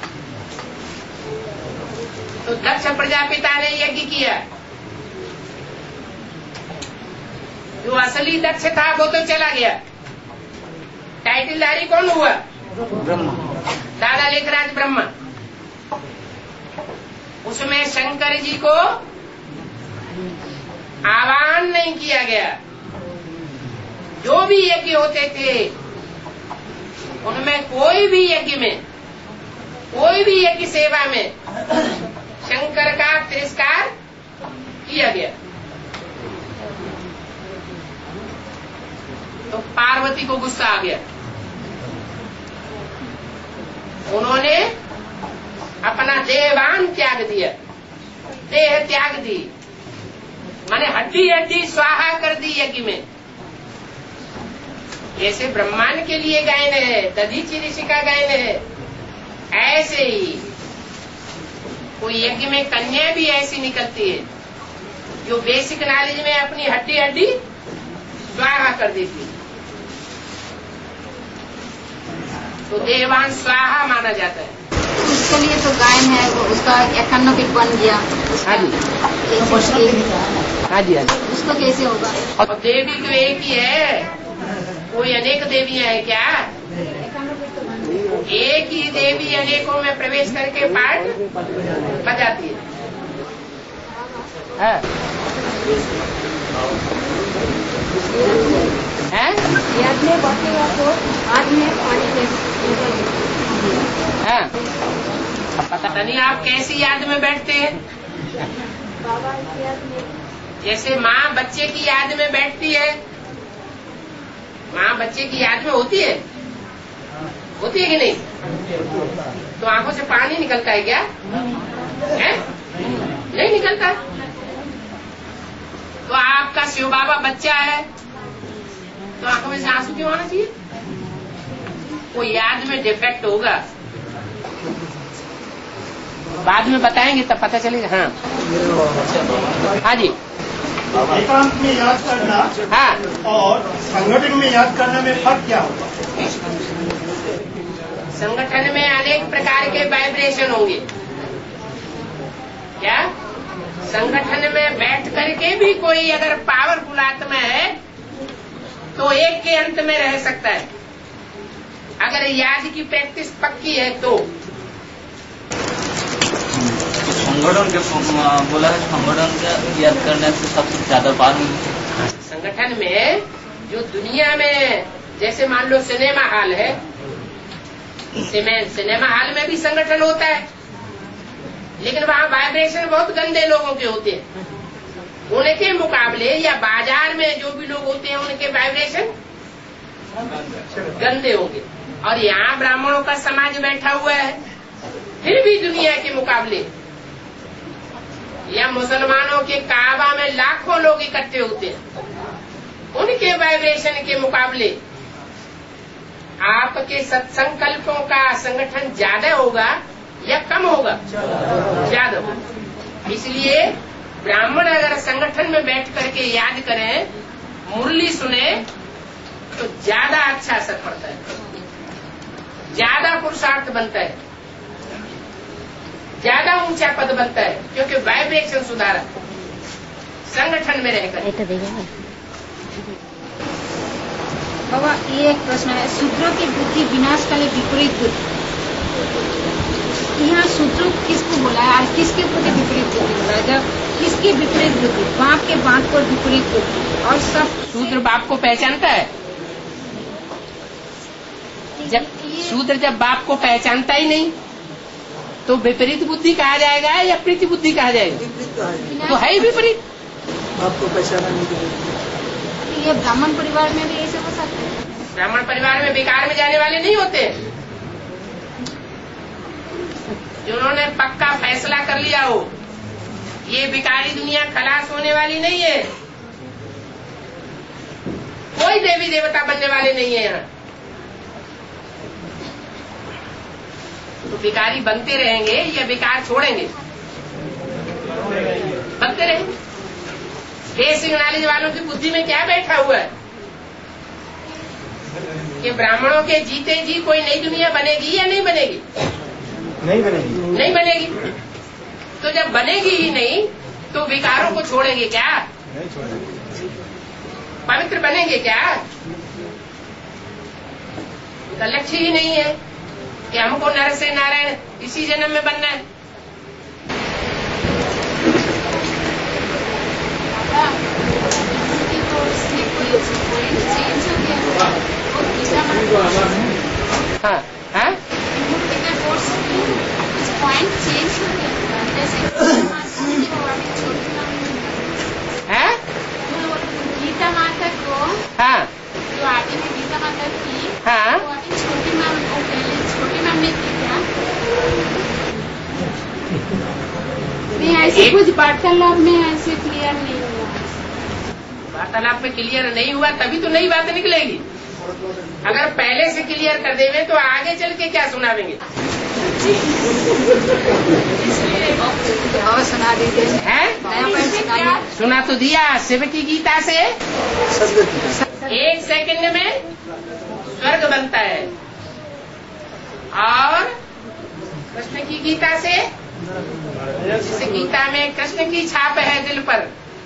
तो दक्ष प्रजापिता ने यज्ञ किया, जो असली दक्ष था वो तो चला गया, टाइटलधारी कौन हुआ? ब्रह्मा। दादा लेखराज ब्रह्मा, उसमें शंकर जी को आह्वान नहीं किया गया। जो भी यज्ञ होते थे उनमें कोई भी यज्ञ में, कोई भी यज्ञ सेवा में शंकर का तिरस्कार किया गया। तो पार्वती को गुस्सा आ गया, उन्होंने अपना देहवान त्याग दिया, देह त्याग दी, माने हड्डी हड्डी स्वाहा कर दी यज्ञ में। जैसे ब्रह्मांड के लिए गायन है, दधीचि ऋषि का गायन है, ऐसे ही कोई यज्ञ में कन्या भी ऐसी निकलती है जो बेसिक नॉलेज में अपनी हड्डी हड्डी स्वाहा कर देती है, तो देवान स्वाहा माना जाता है। उसके लिए तो गायन है, वो उसका इक्यानवे फीट बन गया। हाँ जी हाँ जी हाँ जी। उसको कैसे होगा? और देवी तो एक ही है, कोई अनेक देवियां हैं क्या? एक ही देवी अनेकों में प्रवेश करके पाठ बजाती है। है? है? याद में बैठेगा तो आज में पानी है? पता नहीं आप कैसी याद में बैठते हैं? बाबा की याद में। जैसे माँ बच्चे की याद में बैठती है, माँ बच्चे की याद में होती है, होती है कि नहीं? तो आंखों से पानी निकलता है क्या? है? नहीं निकलता। तो आपका शिव बाबा बच्चा है तो आंखों में से आंसू क्यों आना चाहिए? वो याद में डिफेक्ट होगा, बाद में बताएंगे तब पता चलेगा। हाँ हाँ जी। एकांत में याद करना हाँ और संगठन में याद करने में फर्क क्या होगा? संगठन में अनेक प्रकार के वाइब्रेशन होंगे। क्या संगठन में बैठ करके भी कोई अगर पावरफुल आत्मा है तो एक के अंत में रह सकता है, अगर याद की प्रैक्टिस पक्की है तो। संगठन के बोला है, संगठन के याद करने से सबसे ज्यादा बात नहीं। संगठन में जो दुनिया में जैसे मान लो सिनेमा हॉल है, सिनेमा हॉल में भी संगठन होता है, लेकिन वहाँ वाइब्रेशन बहुत गंदे लोगों के होते हैं। उनके मुकाबले या बाजार में जो भी लोग होते हैं उनके वाइब्रेशन गंदे होंगे। और यहाँ ब्राह्मणों का समाज बैठा हुआ है, फिर भी दुनिया के मुकाबले, या मुसलमानों के काबा में लाखों लोग इकट्ठे होते हैं, उनके वाइब्रेशन के मुकाबले आपके सत्संकल्पों का संगठन ज्यादा होगा या कम होगा? ज्यादा होगा। इसलिए ब्राह्मण अगर संगठन में बैठ करके याद करें, मुरली सुने, तो ज्यादा अच्छा असर पड़ता है, ज्यादा पुरुषार्थ बनता है, ज्यादा ऊंचा पद बनता है, क्योंकि वाइब्रेशन सुधारा संगठन में रहकर। बाबा ये एक प्रश्न है, शूद्रों की बुद्धि विनाशकाली विपरीत बुद्धि, यहाँ शूद्र किसको बोला है और किसके प्रति विपरीत बुद्धि बोला है? जब किसकी विपरीत बुद्धि? बाप के बात पर विपरीत बुद्धि। और सब शूद्र बाप को पहचानता है? जब शूद्र जब बाप को पहचानता ही नहीं तो विपरीत बुद्धि कहा जाएगा या प्रीति बुद्धि कहा जाएगा? तो है ही विपरीत। आपको पहचाना नहीं। ये ब्राह्मण परिवार में भी ऐसे हो सकते हैं? ब्राह्मण परिवार में बेकार में जाने वाले नहीं होते, जिन्होंने पक्का फैसला कर लिया हो ये बिकारी दुनिया खलास होने वाली नहीं है, कोई देवी देवता बनने वाले नहीं है यहाँ। तो बिकारी बनते रहेंगे या बेकार छोड़ेंगे? बनते रहेंगे। बेसिक नॉलेज वालों की बुद्धि में क्या बैठा हुआ है कि ब्राह्मणों के जीते जी कोई नई दुनिया बनेगी या नहीं बनेगी? नहीं बनेगी। नहीं बनेगी। तो जब बनेगी ही नहीं तो विकारों को छोड़ेंगे क्या? नहीं छोड़ेंगे। पवित्र बनेंगे क्या? का लक्ष्य ही नहीं है। कि हमको नर से नारायण इसी जन्म में बनना है। हाँ हाँ पॉइंट चेंज हो गया जैसे हाँ गीता माता को हाँ जो आगे में गीता माता थी हाँ वो अभी छोटी माम को पहले छोटी माम ने की क्या नहीं ऐसे कुछ वार्तालाप में ऐसे क्लियर नहीं हुआ। वार्तालाप में क्लियर नहीं हुआ तभी तो नई बात निकलेगी। अगर पहले से क्लियर कर देवे तो आगे चल के क्या सुनावेंगे। और सुना दीजिए है सुना तो दिया शिव की गीता से एक सेकंड में स्वर्ग बनता है और कृष्ण की गीता से जिस गीता में कृष्ण की छाप है दिल पर,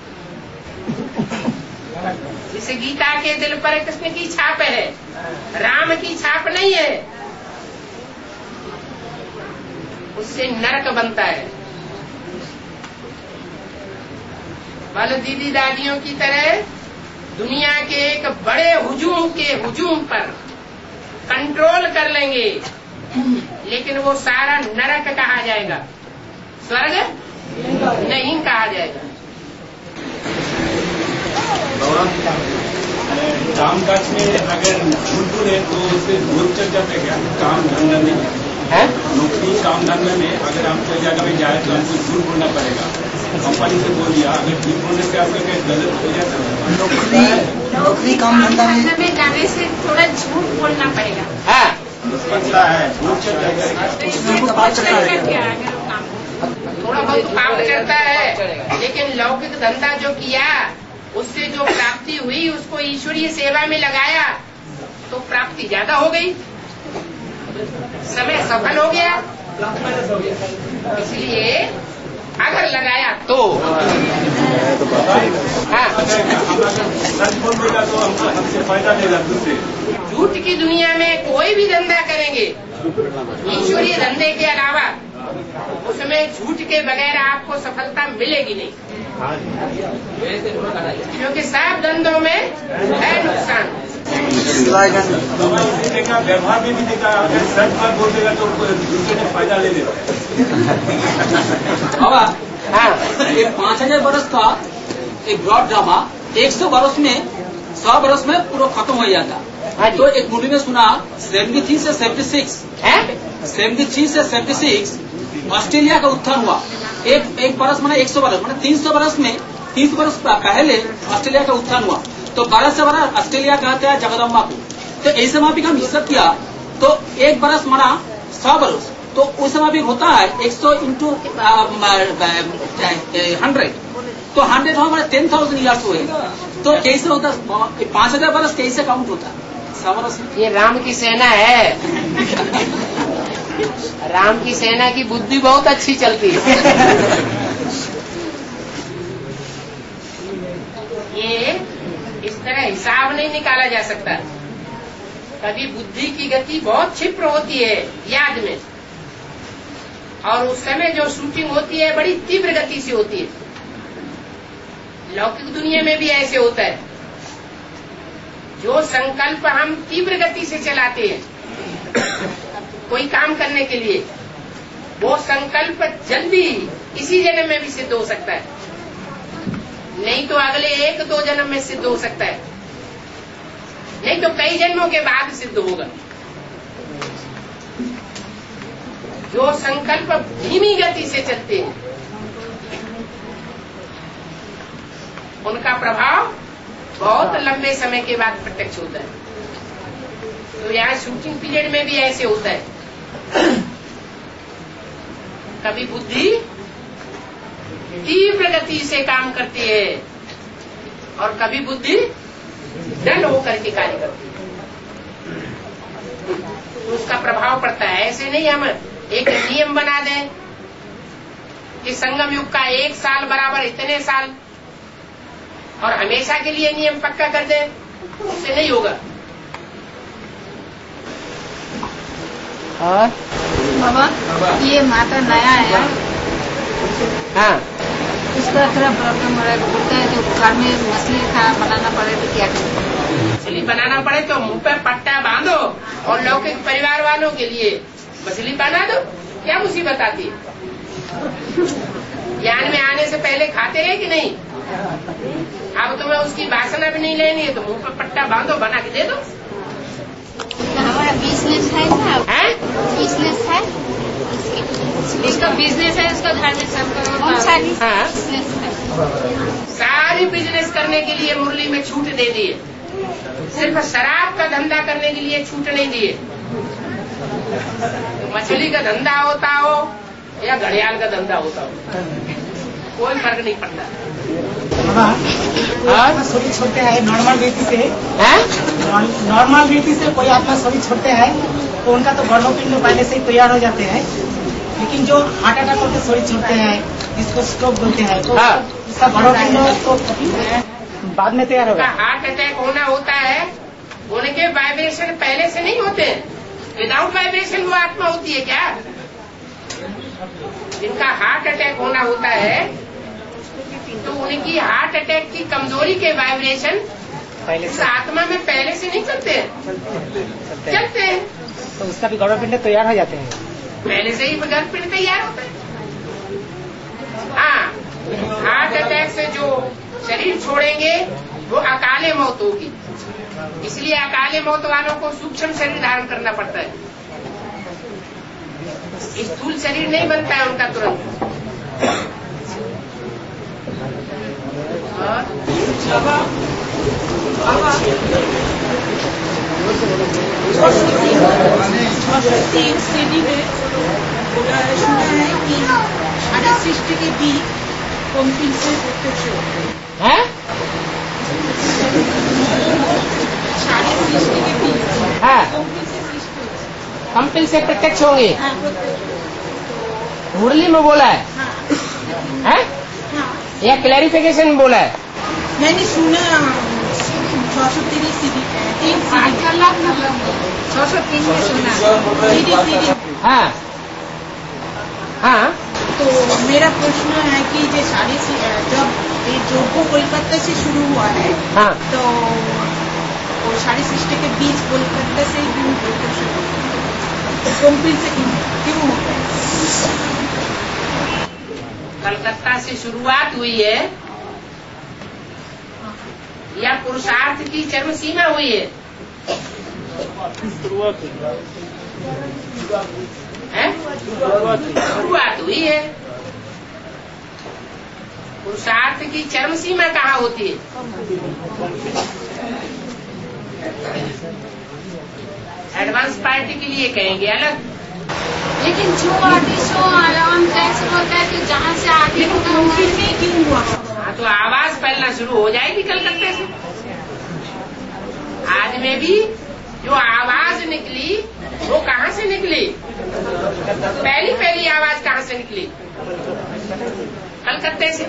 जिस गीता के दिल पर कृष्ण की छाप है, राम की छाप नहीं है, उससे नरक बनता है। बल दीदी दादियों की तरह दुनिया के एक बड़े हुजूम के हुजूम पर कंट्रोल कर लेंगे, लेकिन वो सारा नरक कहा जाएगा, स्वर्ग नहीं कहा जाएगा। काम काज में अगर झूठ बोले तो उससे दूर चल जाते क्या? काम धंधा में है नौकरी काम धंधा में अगर हम कोई जगह में जाए तो हमको झूठ बोलना पड़ेगा। कंपनी से बोल दिया, अगर झूठ बोलने से आपका गलत हो जाता है। नौकरी नौकरी काम धंधा में जाने से थोड़ा झूठ बोलना पड़ेगा। हाँ पता है झूठ चल जाएगा, थोड़ा बहुत पाप करता है, लेकिन लौकिक धंधा जो किया उससे जो प्राप्ति हुई उसको ईश्वरीय सेवा में लगाया तो प्राप्ति ज्यादा हो गई, समय सफल हो गया। इसलिए अगर लगाया तो हाँ सच बोल देगा तो हमको हमसे फायदा देगा दूसरे। झूठ की दुनिया में कोई भी धंधा करेंगे ईश्वरीय धंधे के अलावा उसमें झूठ के बगैर आपको सफलता मिलेगी नहीं, क्योंकि सब धंधों में है नुकसान। देखा व्यवहार में भी देखा, अगर सच बात बोल देगा तो दूसरे ने फायदा ले लेगा। हाँ एक पाँच हजार बरस का एक ब्रॉड ड्रामा एक सौ बरस में सौ बरस में पूरा खत्म हो जाता। तो एक मुनि ने सुना सेवेंटी थ्री से सेवेंटी सिक्स सेवेंटी थ्री से सेवेंटी सिक्स ऑस्ट्रेलिया का उत्थान हुआ। एक एक बरस मैंने एक सौ बरस मैंने तीन सौ बरस में तीन सौ बरस पहले ऑस्ट्रेलिया का उत्थान हुआ। तो बारह से बारह ऑस्ट्रेलिया कहते हैं जगदम्बा को। तो ऐसे मापिक हम हिसाब किया तो एक बरस माना सौ बरस, तो उस समय होता है एक सौ इंटू हंड्रेड, तो हंड्रेड हो हमारे टेन थाउजेंड ईयर्स हुए। तो कैसे होता है पांच हजार बरस कैसे काउंट होता है सौ बरस? ये राम की सेना है, राम की सेना की बुद्धि बहुत अच्छी चलती है। ये इस तरह हिसाब नहीं निकाला जा सकता। कभी बुद्धि की गति बहुत क्षिप्र होती है याद में, और उस समय जो शूटिंग होती है बड़ी तीव्र गति से होती है। लौकिक दुनिया में भी ऐसे होता है, जो संकल्प हम तीव्र गति से चलाते हैं कोई काम करने के लिए, वो संकल्प जल्दी इसी जन्म में भी सिद्ध हो सकता है, नहीं तो अगले एक दो जन्म में सिद्ध हो सकता है, नहीं तो कई जन्मों के बाद सिद्ध होगा। जो संकल्प धीमी गति से चलते हैं उनका प्रभाव बहुत लंबे समय के बाद प्रत्यक्ष होता है। तो यहाँ शूटिंग पीरियड में भी ऐसे होता है। कभी बुद्धि तीव्र गति से काम करती है और कभी बुद्धि दंड होकर के कार्य करती है, तो उसका प्रभाव पड़ता है। ऐसे नहीं हम एक नियम बना दें कि संगम युग का एक साल बराबर इतने साल और हमेशा के लिए नियम पक्का कर दें, उससे नहीं होगा। और बाबा ये माता नया है, हाँ उसका थोड़ा प्रॉब्लम हो रहा है, बोलता है जो घर में मछली खा बनाना पड़े तो क्या करें? मछली बनाना पड़े तो मुंह पे पट्टा बांधो और लौकिक परिवार वालों के लिए मछली बना दो, क्या मुसीबत आती है? ज्ञान में आने से पहले खाते रहे कि नहीं? अब तुम्हें उसकी वासना भी नहीं लेनी है तो मुंह पे पट्टा बांधो, बना के दे दो। हमारा बिजनेस है साहब, बिजनेस है, इसका बिजनेस है, उसका घर में सब बिजनेस है। सारी बिजनेस करने के लिए मुरली में छूट दे दिए, सिर्फ शराब का धंधा करने के लिए छूट नहीं दिए। तो मछली का धंधा होता हो या घड़ियाल का धंधा होता हो, कोई फर्क नहीं पड़ता। आत्मा शरीर छोड़ते हैं नॉर्मल रीति से, नॉर्मल रीति से कोई आत्मा शरीर छोड़ते हैं तो उनका तो गर्भपिंड पहले से ही तैयार हो जाते हैं, लेकिन जो हार्ट अटैक होकर शरीर छोड़ते हैं जिसको स्ट्रोक बोलते हैं तो उसका गर्भपिंड तो बाद में तैयार होगा। हार्ट अटैक होना होता है, उनके वाइब्रेशन पहले से नहीं होते, विदाउट वाइब्रेशन वो आत्मा होती है क्या? जिनका हार्ट अटैक होना होता है तो उनकी हार्ट अटैक की कमजोरी के वाइब्रेशन उस आत्मा में पहले से नहीं चलते, चलते हैं तो उसका भी गर्भपिंड तैयार हो जाते हैं, पहले से ही गर्भपिंड तैयार होता है। हाँ, हार्ट अटैक से जो शरीर छोड़ेंगे वो अकाले मौत होगी, इसलिए अकाले मौत वालों को सूक्ष्म शरीर धारण करना पड़ता है, स्थूल शरीर नहीं बनता है उनका तुरंत। एक सीढ़ी में सुना है कि साढ़े सृष्टि के बीच पंपिल से प्रत्यक्ष होते हैं, साढ़े सृष्टि के बीच पंपिल से सृष्टि पंपिल से प्रत्यक्ष होंगे, मुरली में बोला है, हाँ? हाँ? या क्लैरिफिकेशन बोला है? मैंने सुना छह सौ तीन सीढ़ी तीन छह सौ तीन में सुना। हाँ हाँ, तो मेरा प्रश्न है कि ये साढ़े जब ये जोगो कोलकाता से शुरू हुआ है, हाँ, तो वो साढ़े सृष्टि के बीच कोलकाता से क्यों कंपनी से क्यों होता है? कलकत्ता से शुरुआत हुई है या पुरुषार्थ की चरम सीमा हुई है? है? शुरुआत हुई है। पुरुषार्थ की चरम सीमा कहाँ होती है? एडवांस पार्टी के लिए कहेंगे अलग, लेकिन जो आदेशों हम कैसे होता है कि जहाँ से आगे में क्यों हुआ? हाँ, तो आवाज फैलना शुरू हो जाएगी कलकत्ते से। आज में भी जो आवाज निकली वो कहाँ से निकली? पहली पहली आवाज कहाँ से निकली? कलकत्ते से।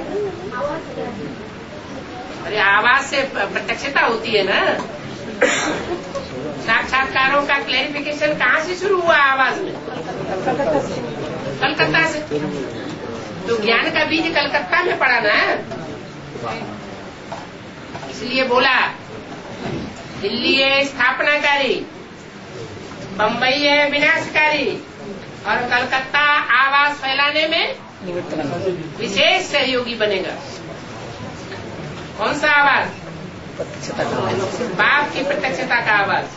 अरे आवाज से प्रत्यक्षता होती है ना। साक्षात्कारों का क्लैरिफिकेशन कहाँ से शुरू हुआ? आवाज में, कलकत्ता से। तो ज्ञान का बीज कलकत्ता में पड़ा ना, इसलिए बोला दिल्ली है स्थापनाकारी, बम्बई है विनाशकारी और कलकत्ता आवाज फैलाने में विशेष सहयोगी बनेगा। कौन सा आवाज? बाप की प्रत्यक्षता का आवाज।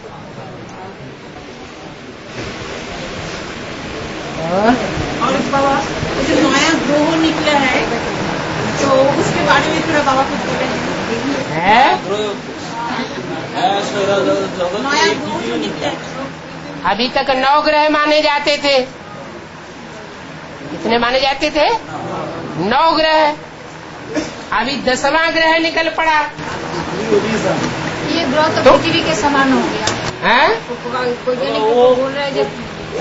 और बाबा जो नया ग्रह निकला है तो उसके बारे में थोड़ा बाबा कुछ बोले हैं? नया ग्रह जो निकला है, अभी तक नौ ग्रह माने जाते थे। कितने माने जाते थे? नौ ग्रह। अभी दसवां ग्रह निकल पड़ा। ये ग्रह तो पृथ्वी के समान हो गया है। कोई बोल रहे हैं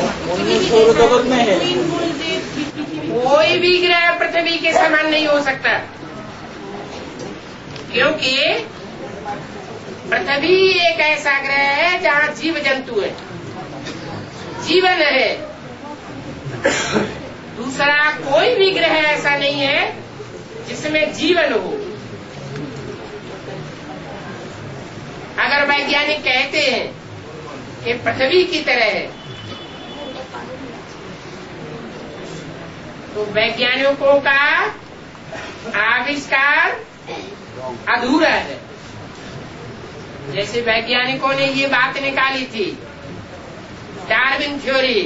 कोई भी ग्रह पृथ्वी के समान नहीं हो सकता, क्योंकि पृथ्वी एक ऐसा ग्रह है जहाँ जीव जंतु है। जीवन है। दूसरा कोई भी ग्रह ऐसा नहीं है जिसमें जीवन हो। अगर वैज्ञानिक कहते हैं कि पृथ्वी की तरह है, तो वैज्ञानिकों का आविष्कार अधूरा है। जैसे वैज्ञानिकों ने ये बात निकाली थी, डार्विन थ्योरी,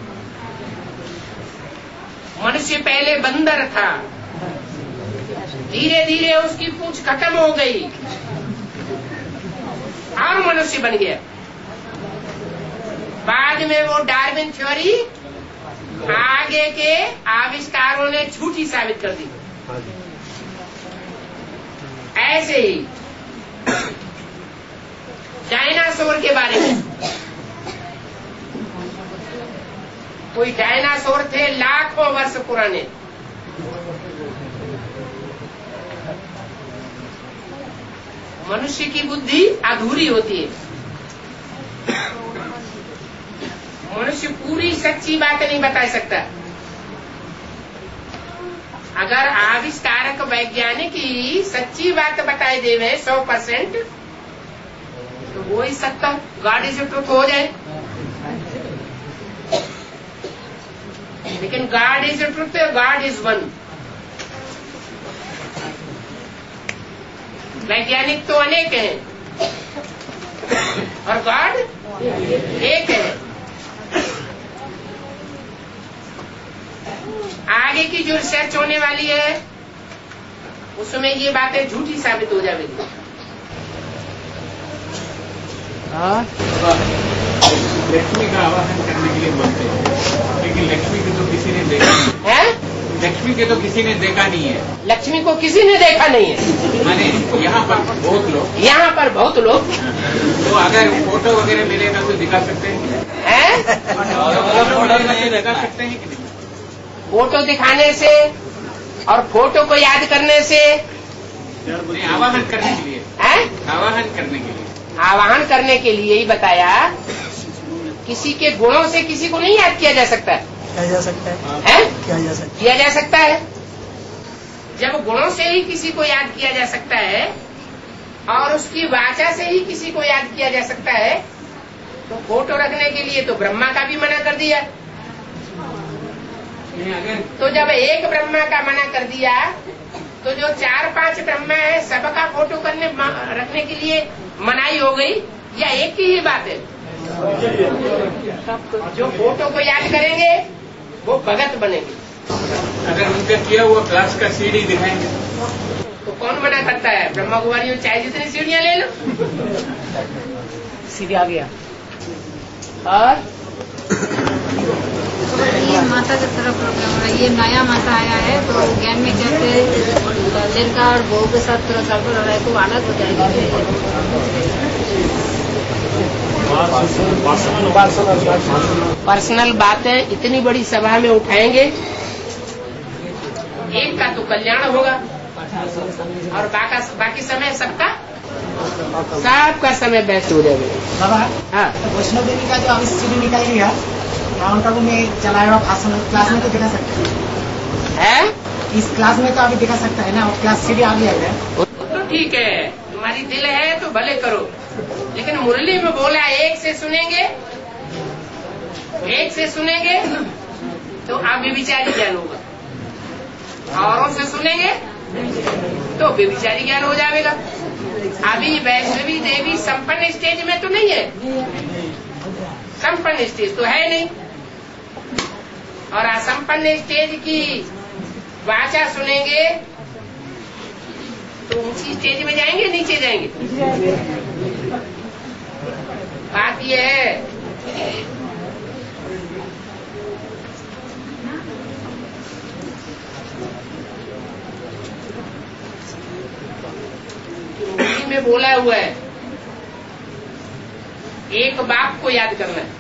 मनुष्य पहले बंदर था, धीरे धीरे उसकी पूंछ खत्म हो गई और मनुष्य बन गया। बाद में वो डार्विन थ्योरी आगे के आविष्कारों ने झूठी साबित कर दी। ऐसे ही डायनासोर के बारे में, कोई डायनासोर थे लाखों वर्ष पुराने, मनुष्य की बुद्धि अधूरी होती है। मनुष्य पूरी सच्ची बात नहीं बता सकता। अगर आविष्कारक वैज्ञानिक ही सच्ची बात बताए देवे सौ परसेंट, तो वो ही सत्ता गॉड इज ट्रुथ हो जाए। लेकिन God is truth, God is one. वैज्ञानिक तो अनेक हैं और गॉड एक है। आगे की जो रिसर्च होने वाली है उसमें ये बातें झूठी साबित हो जाएगी। लक्ष्मी का आवाहन करने के लिए बोलते हैं, लेकिन लक्ष्मी को तो किसी ने देखा नहीं है। लक्ष्मी के तो किसी ने देखा नहीं है। लक्ष्मी को किसी ने देखा नहीं है माने यहाँ पर बहुत लोग यहाँ पर बहुत लोग तो अगर फोटो वगैरह मिलेगा तो दिखा सकते हैं, फोटो दिखा सकते हैं कि नहीं? फोटो दिखाने से और फोटो को याद करने से, आवाहन करने के लिए है? आवाहन करने के लिए आवाहन करने के लिए ही बताया। किसी के गुणों से किसी को नहीं याद किया जा सकता। किया जा सकता है, है? किया जा सकता किया जा सकता है। जब गुणों से ही किसी को याद किया जा सकता है और उसकी वाचा से ही किसी को याद किया जा सकता है, तो फोटो रखने के लिए तो ब्रह्मा का भी मना कर दिया। तो जब एक ब्रह्मा का मना कर दिया, तो जो चार पांच ब्रह्मा है सबका फोटो करने रखने के लिए मनाही हो गई, या एक की ही बात है? जो फोटो को याद करेंगे वो भगत बनेंगे। अगर उनका किया हुआ क्लास का सीडी दिखाएंगे तो कौन मना करता है? ब्रह्मा कुमारियों चाहे जितनी सीढ़ियां ले लो, सीढ़ी आ गया। और ये माता की तरफ प्रोग्राम हो रहा है। ये नया माता आया है तो ज्ञान में कहते लड़का और बहू के साथ थोड़ा गड़बड़ हो रहा है तो हालत हो जाएगी। पर्सनल बातें इतनी बड़ी सभा में उठाएंगे, एक का तो कल्याण होगा और बाका बाकी समय सबका सबका समय बेस्ट हो जाएगा। हाँ, वैष्णव देवी का जो अभी सीडी निकाल लिया, उनका को मैं चलाया भाषण क्लास में तो दिखा सकता है। इस क्लास में तो अभी दिखा सकता है ना, और क्लास सीडी आ गया है तो ठीक है, तुम्हारी दिल है तो भले करो। लेकिन मुरली में बोला एक से सुनेंगे, एक से सुनेंगे तो आप विचारी ज्ञान होगा, औरों से सुनेंगे तो विचारी ज्ञान हो जाएगा। अभी वैष्णवी देवी संपन्न स्टेज में तो नहीं है, संपन्न स्टेज तो है नहीं, और असंपन्न स्टेज की वाचा सुनेंगे तो ऊंची स्टेज में जाएंगे, नीचे जाएंगे? बात यह है हिंदी में बोला हुआ है, एक बाप को याद करना है,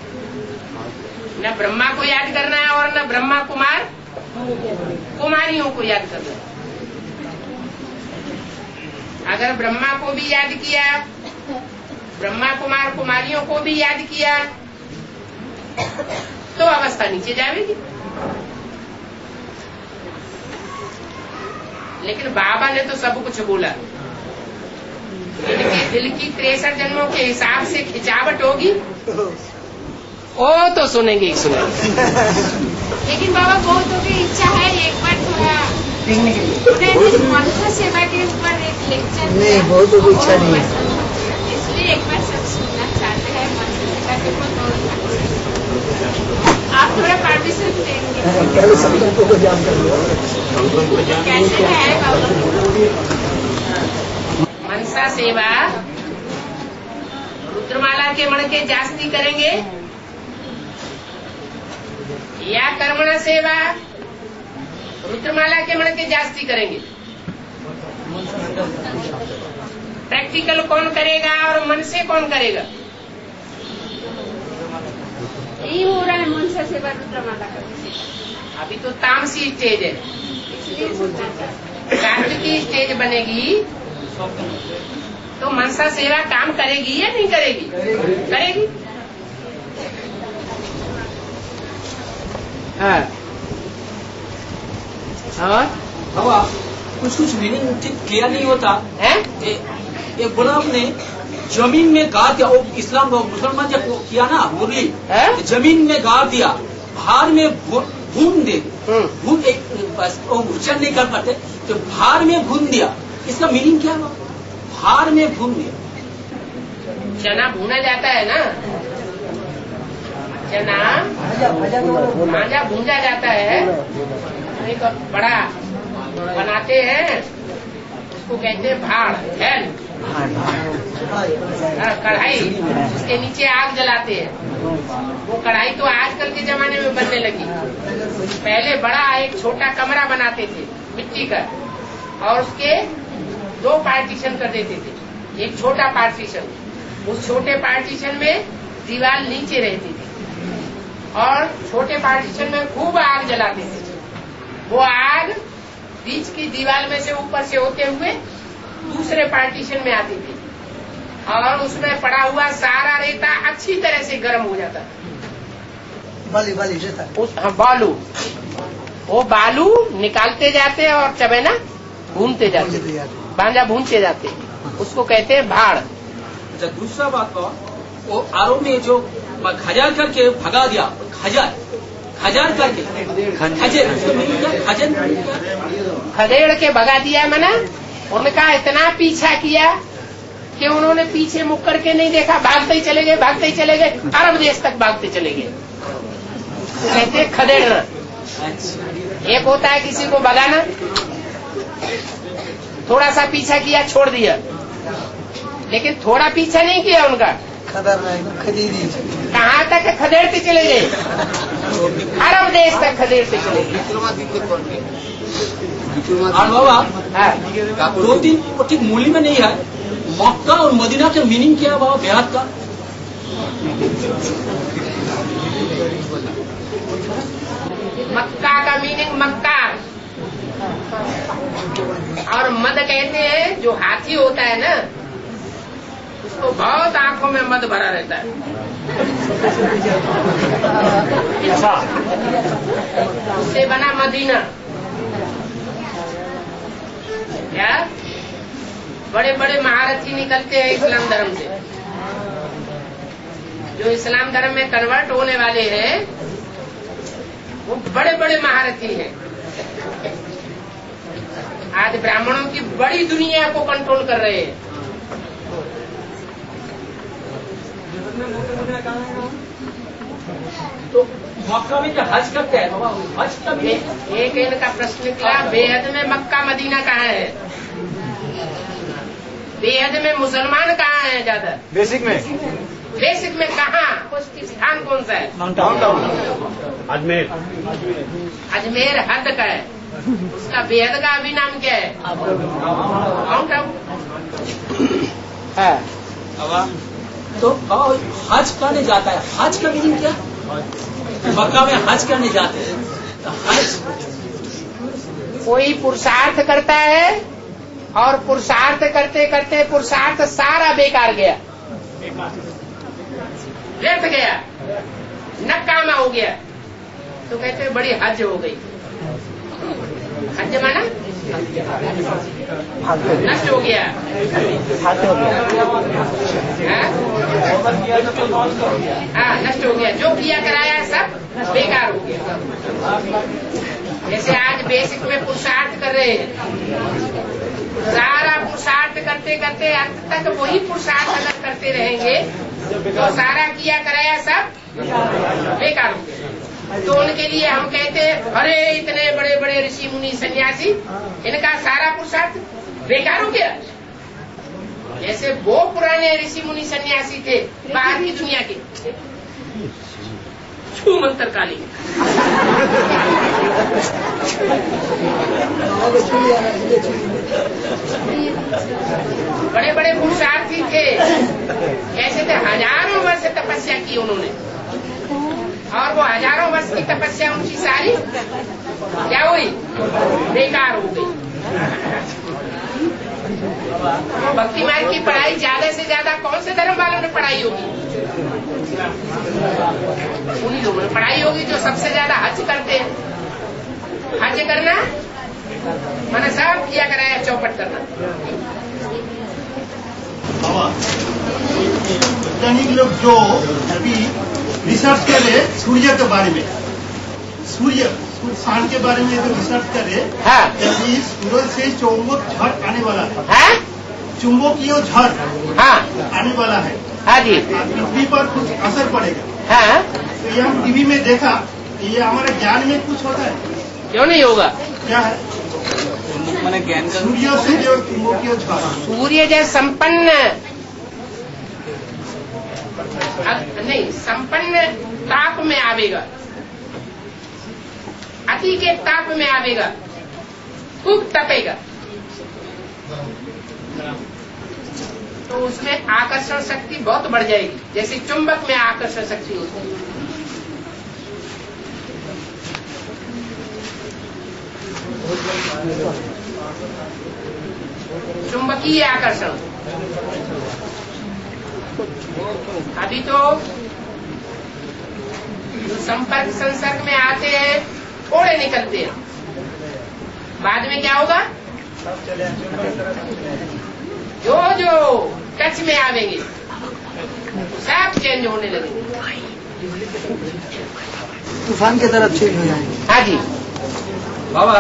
न ब्रह्मा को याद करना है और न ब्रह्मा कुमार कुमारियों को याद करना है। अगर ब्रह्मा को भी याद किया, ब्रह्मा कुमार कुमारियों को भी याद किया, तो अवस्था नीचे जाएगी। लेकिन बाबा ने तो सब कुछ बोला। इनके दिल की तिरसठ जन्मों के हिसाब से खिंचावट होगी, ओ तो सुनेंगे ही सुनेंगे। लेकिन बाबा बहुतों की इच्छा है एक बार थोड़ा उन्हें मनसा सेवा के ऊपर एक लेक्चर। नहीं, बहुतों की इच्छा नहीं है, इसलिए एक बार सब सुनना चाहते हैं मनसा सेवा के ऊपर। आप थोड़ा परमिशन देंगे? कैसे है बाबा? मनसा सेवा रुद्रमाला के मण के जास्ती करेंगे या कर्मणा सेवा रुद्रमाला के मण के जास्ती करेंगे? प्रैक्टिकल कौन करेगा और मन से कौन करेगा? यही हो रहा है मनसा सेवा रुद्रमाला का। अभी तो तामसी स्टेज है, कार्तिकी स्टेज बनेगी तो मनसा सेवा काम करेगी या नहीं करेगी? करेगी। हाँ। और बाबा कुछ कुछ मीनिंग ठीक क्लियर नहीं होता है। एक बोला आपने जमीन में गाड़ दिया, वो इस्लाम मुसलमान जब किया ना मुरली, जमीन में गाड़ दिया, भार में भून दे, भून एक बस वो उच्चारण नहीं कर पाते तो भार में भून दिया, इसका मीनिंग क्या हुआ? भार में भून दिया। चना भूना जाता है ना, चना भाजा भूंजा जाता है, एक बड़ा बनाते हैं उसको कहते हैं भाड़, है कढ़ाई, उसके नीचे आग जलाते हैं। वो कढ़ाई तो आजकल के जमाने में बनने लगी। पहले बड़ा एक छोटा कमरा बनाते थे मिट्टी का और उसके दो पार्टीशन कर देते थे। एक छोटा पार्टीशन, उस छोटे पार्टीशन में दीवार नीचे रहती थी और छोटे पार्टीशन में खूब आग जलाते थे। वो आग बीच की दीवार में से ऊपर से होते हुए दूसरे पार्टीशन में आती थी और उसमें पड़ा हुआ सारा रेता अच्छी तरह से गर्म हो जाता था। बाली बाली रेता, उस हाँ, बालू, वो बालू निकालते जाते और चबेना भूनते जाते, भांजा भूनते जाते, उसको कहते हैं भाड़। अच्छा, दूसरा बात तो वो आरो में जो खजार करके भगा दिया, खजार खजार करके खजेर खदेड़ के भगा दिया मना। उनका इतना पीछा किया कि उन्होंने पीछे मुख करके नहीं देखा, भागते ही चले गए, भागते ही चले गए, अरब देश तक भागते चले गए। कहते हैं खदेड़ना। एक होता है किसी को भगाना, थोड़ा सा पीछा किया छोड़ दिया, लेकिन थोड़ा पीछा नहीं किया उनका, कहाँ तक खदेड़ते चले गए, अरब देश तक खदेड़ते चले गए। और बाबा दो दिन ठीक मूल्य में नहीं है, मक्का और मदीना का मीनिंग क्या है बाबा बेहद का? मक्का का मीनिंग मक्का, और मद कहते हैं जो हाथी होता है ना, उसको बहुत आंखों में मद भरा रहता है। उससे बना मदीना। क्या बड़े बड़े महारथी निकलते हैं इस्लाम धर्म से। जो इस्लाम धर्म में कन्वर्ट होने वाले हैं वो बड़े बड़े महारथी हैं। आज ब्राह्मणों की बड़ी दुनिया को कंट्रोल कर रहे हैं। तो मक्का में क्या हज करते हैं बाबा? हज का भी एक इनका प्रश्न निकला, बेहद में मक्का मदीना कहाँ है? बेहद में मुसलमान कहाँ है ज्यादा? बेसिक में बेसिक में कहाँ? उसकी स्थान कौन सा है? माउंट आबू, अजमेर। अजमेर हद का है, उसका बेहद का अभी नाम क्या है? माउंट आबू है। तो हज करने जाता है, हज का मीनिंग क्या? मक्का में हज करने जाते हैं तो हज कोई पुरुषार्थ करता है और पुरुषार्थ करते करते पुरुषार्थ सारा बेकार गया, व्यर्थ गया, नकामा हो गया, तो कहते हैं बड़ी हज हो गई। हज माना नष्ट हो गया, हाँ नष्ट हो गया, जो किया कराया सब बेकार हो गया। जैसे आज बेसिक में पुरुषार्थ कर रहे हैं, सारा पुरुषार्थ करते करते अंत तक वही पुरुषार्थ अगर करते रहेंगे तो सारा किया कराया सब बेकार हो गया। तो उनके लिए हम कहते हैं अरे इतने बड़े बड़े ऋषि मुनि सन्यासी, इनका सारा पुरुषार्थ बेकार हो गया। जैसे वो पुराने ऋषि मुनि सन्यासी थे बाहर की दुनिया के, छू मंत्र काली बड़े बड़े पुरुषार्थी थे, कैसे थे, हजारों वर्ष तपस्या की उन्होंने, और वो हजारों वर्ष की तपस्या उनकी सारी क्या हुई, बेकार हो गई। तो भक्ति मार्ग की पढ़ाई ज्यादा से ज्यादा कौन से धर्म वालों ने पढ़ाई होगी? उन्हीं लोगों ने पढ़ाई होगी जो सबसे ज्यादा हज करते हैं। हज करना मैंने सब किया कराया चौपट करना। वैज्ञानिक लोग जो अभी रिसर्च करे सूर्य के बारे में, सूर्य सान के बारे में जो रिसर्च करे, हाँ। अभी सूरज से चुंबक झड़ आने वाला है, हाँ? चुंबकीय झड़ हाँ। आने वाला है। हाँ जी। पृथ्वी पर कुछ असर पड़ेगा। हाँ। तो ये हम टीवी में देखा, ये हमारे ज्ञान में कुछ होता है? क्यों नहीं होगा? क्या है? मैंने ज्ञान का सूर्य से जो चुंबकीय झड़, सूर्य जैसे संपन्न नहीं, संपन्न ताप में आवेगा, अति के ताप में आवेगा, खूब तपेगा, तो उसमें आकर्षण शक्ति बहुत बढ़ जाएगी, जैसे चुंबक में आकर्षण शक्ति होती है। चुंबकीय आकर्षण। अभी तो जो संपर्क संसर्ग में आते हैं थोड़े निकलते हैं, बाद में क्या होगा, जो जो टच में आवेंगे सब चेंज होने लगेंगे, तूफान की तरफ चेंज हो जाएंगे। हाँ जी बाबा,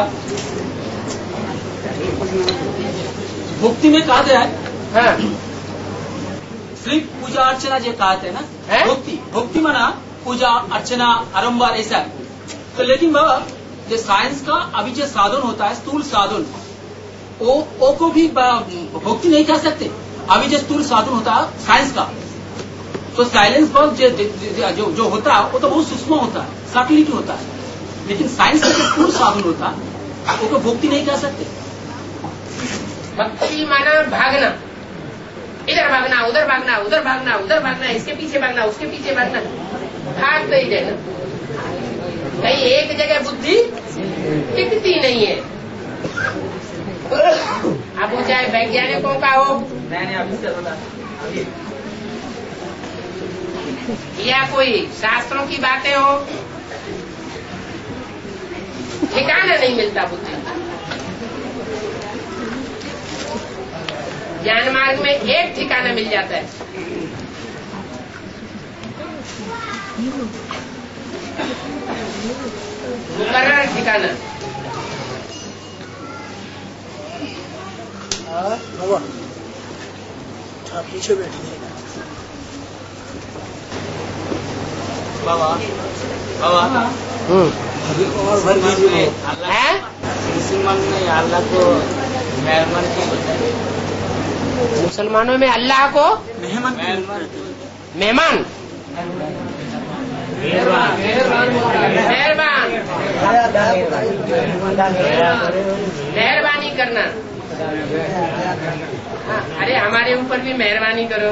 मुक्ति में कहा गया है, हाँ, सिर्फ पूजा अर्चना जो कहते हैं ना, भक्ति भक्ति माना पूजा अर्चना आरंभार ऐसा। तो लेकिन बाबा जो साइंस का अभी जो साधन होता है, स्थूल साधन, वो वो को भी भक्ति नहीं कह सकते। अभी जो स्थूल साधन होता है साइंस का, तो साइलेंस बल्ब जो, जो जो होता है वो तो बहुत सूक्ष्म होता है, सटीक होता है, लेकिन साइंस का जो स्थूल साधन होता है वो को भक्ति नहीं कह सकते। भक्ति माना भागना, इधर भागना, उधर भागना, उधर भागना, उधर भागना, इसके पीछे भागना, उसके पीछे भागना, भागते ही रहना, कहीं एक जगह बुद्धि टिकती नहीं है। अब वो चाहे वैज्ञानिकों का हो या कोई शास्त्रों की बातें हो, ठिकाना नहीं मिलता बुद्धि। ज्ञान मार्ग में एक ठिकाना मिल जाता है, मुकर्रर ठिकाना। आप पीछे बैठिए। बाबा बाबा और भर दीजिए। मुसलमान में अल्लाह को मेहमान की बोलते हैं। मुसलमानों में अल्लाह को मेहमान मेहमान मेहरबान मेहरबानी करना। हाँ, अरे हमारे ऊपर भी मेहरबानी करो।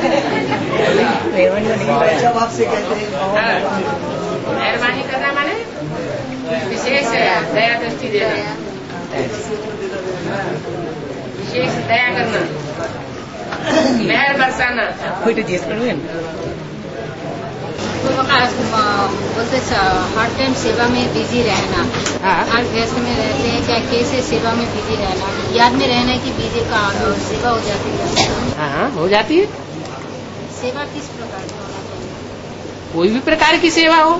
जब आपसे कहते हैं मेहरबानी करना माने विशेष दया दृष्टि देना, विशेष दया करना, मेहर बरसाना। तो बोलते हर टाइम सेवा में बिजी रहना, हर व्यस्त में रहते हैं, क्या कैसे सेवा में बिजी रहना, याद में रहना कि बिजी का सेवा हो जाती है। हाँ, हो जाती है। सेवा किस प्रकार की होना चाहिए? कोई भी प्रकार की सेवा हो।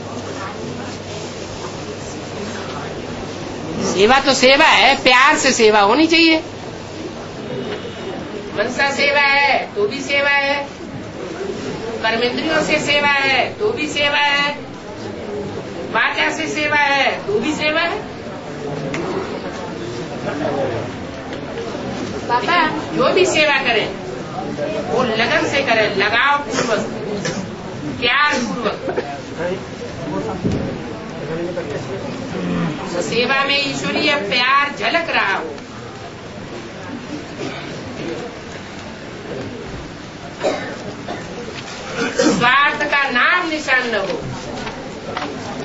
सेवा तो सेवा है, प्यार से सेवा होनी चाहिए। मनसा सेवा है तो भी सेवा है, कर्मेंद्रियों से सेवा है तो भी सेवा है, वाचा से सेवा है तो भी सेवा है। पापा जो भी सेवा करें वो लगन से करें, लगाव पूर्वक, प्यार पूर्वक। तो सेवा में ईश्वरीय प्यार झलक रहा हो। स्वार्थ का नाम निशान न हो।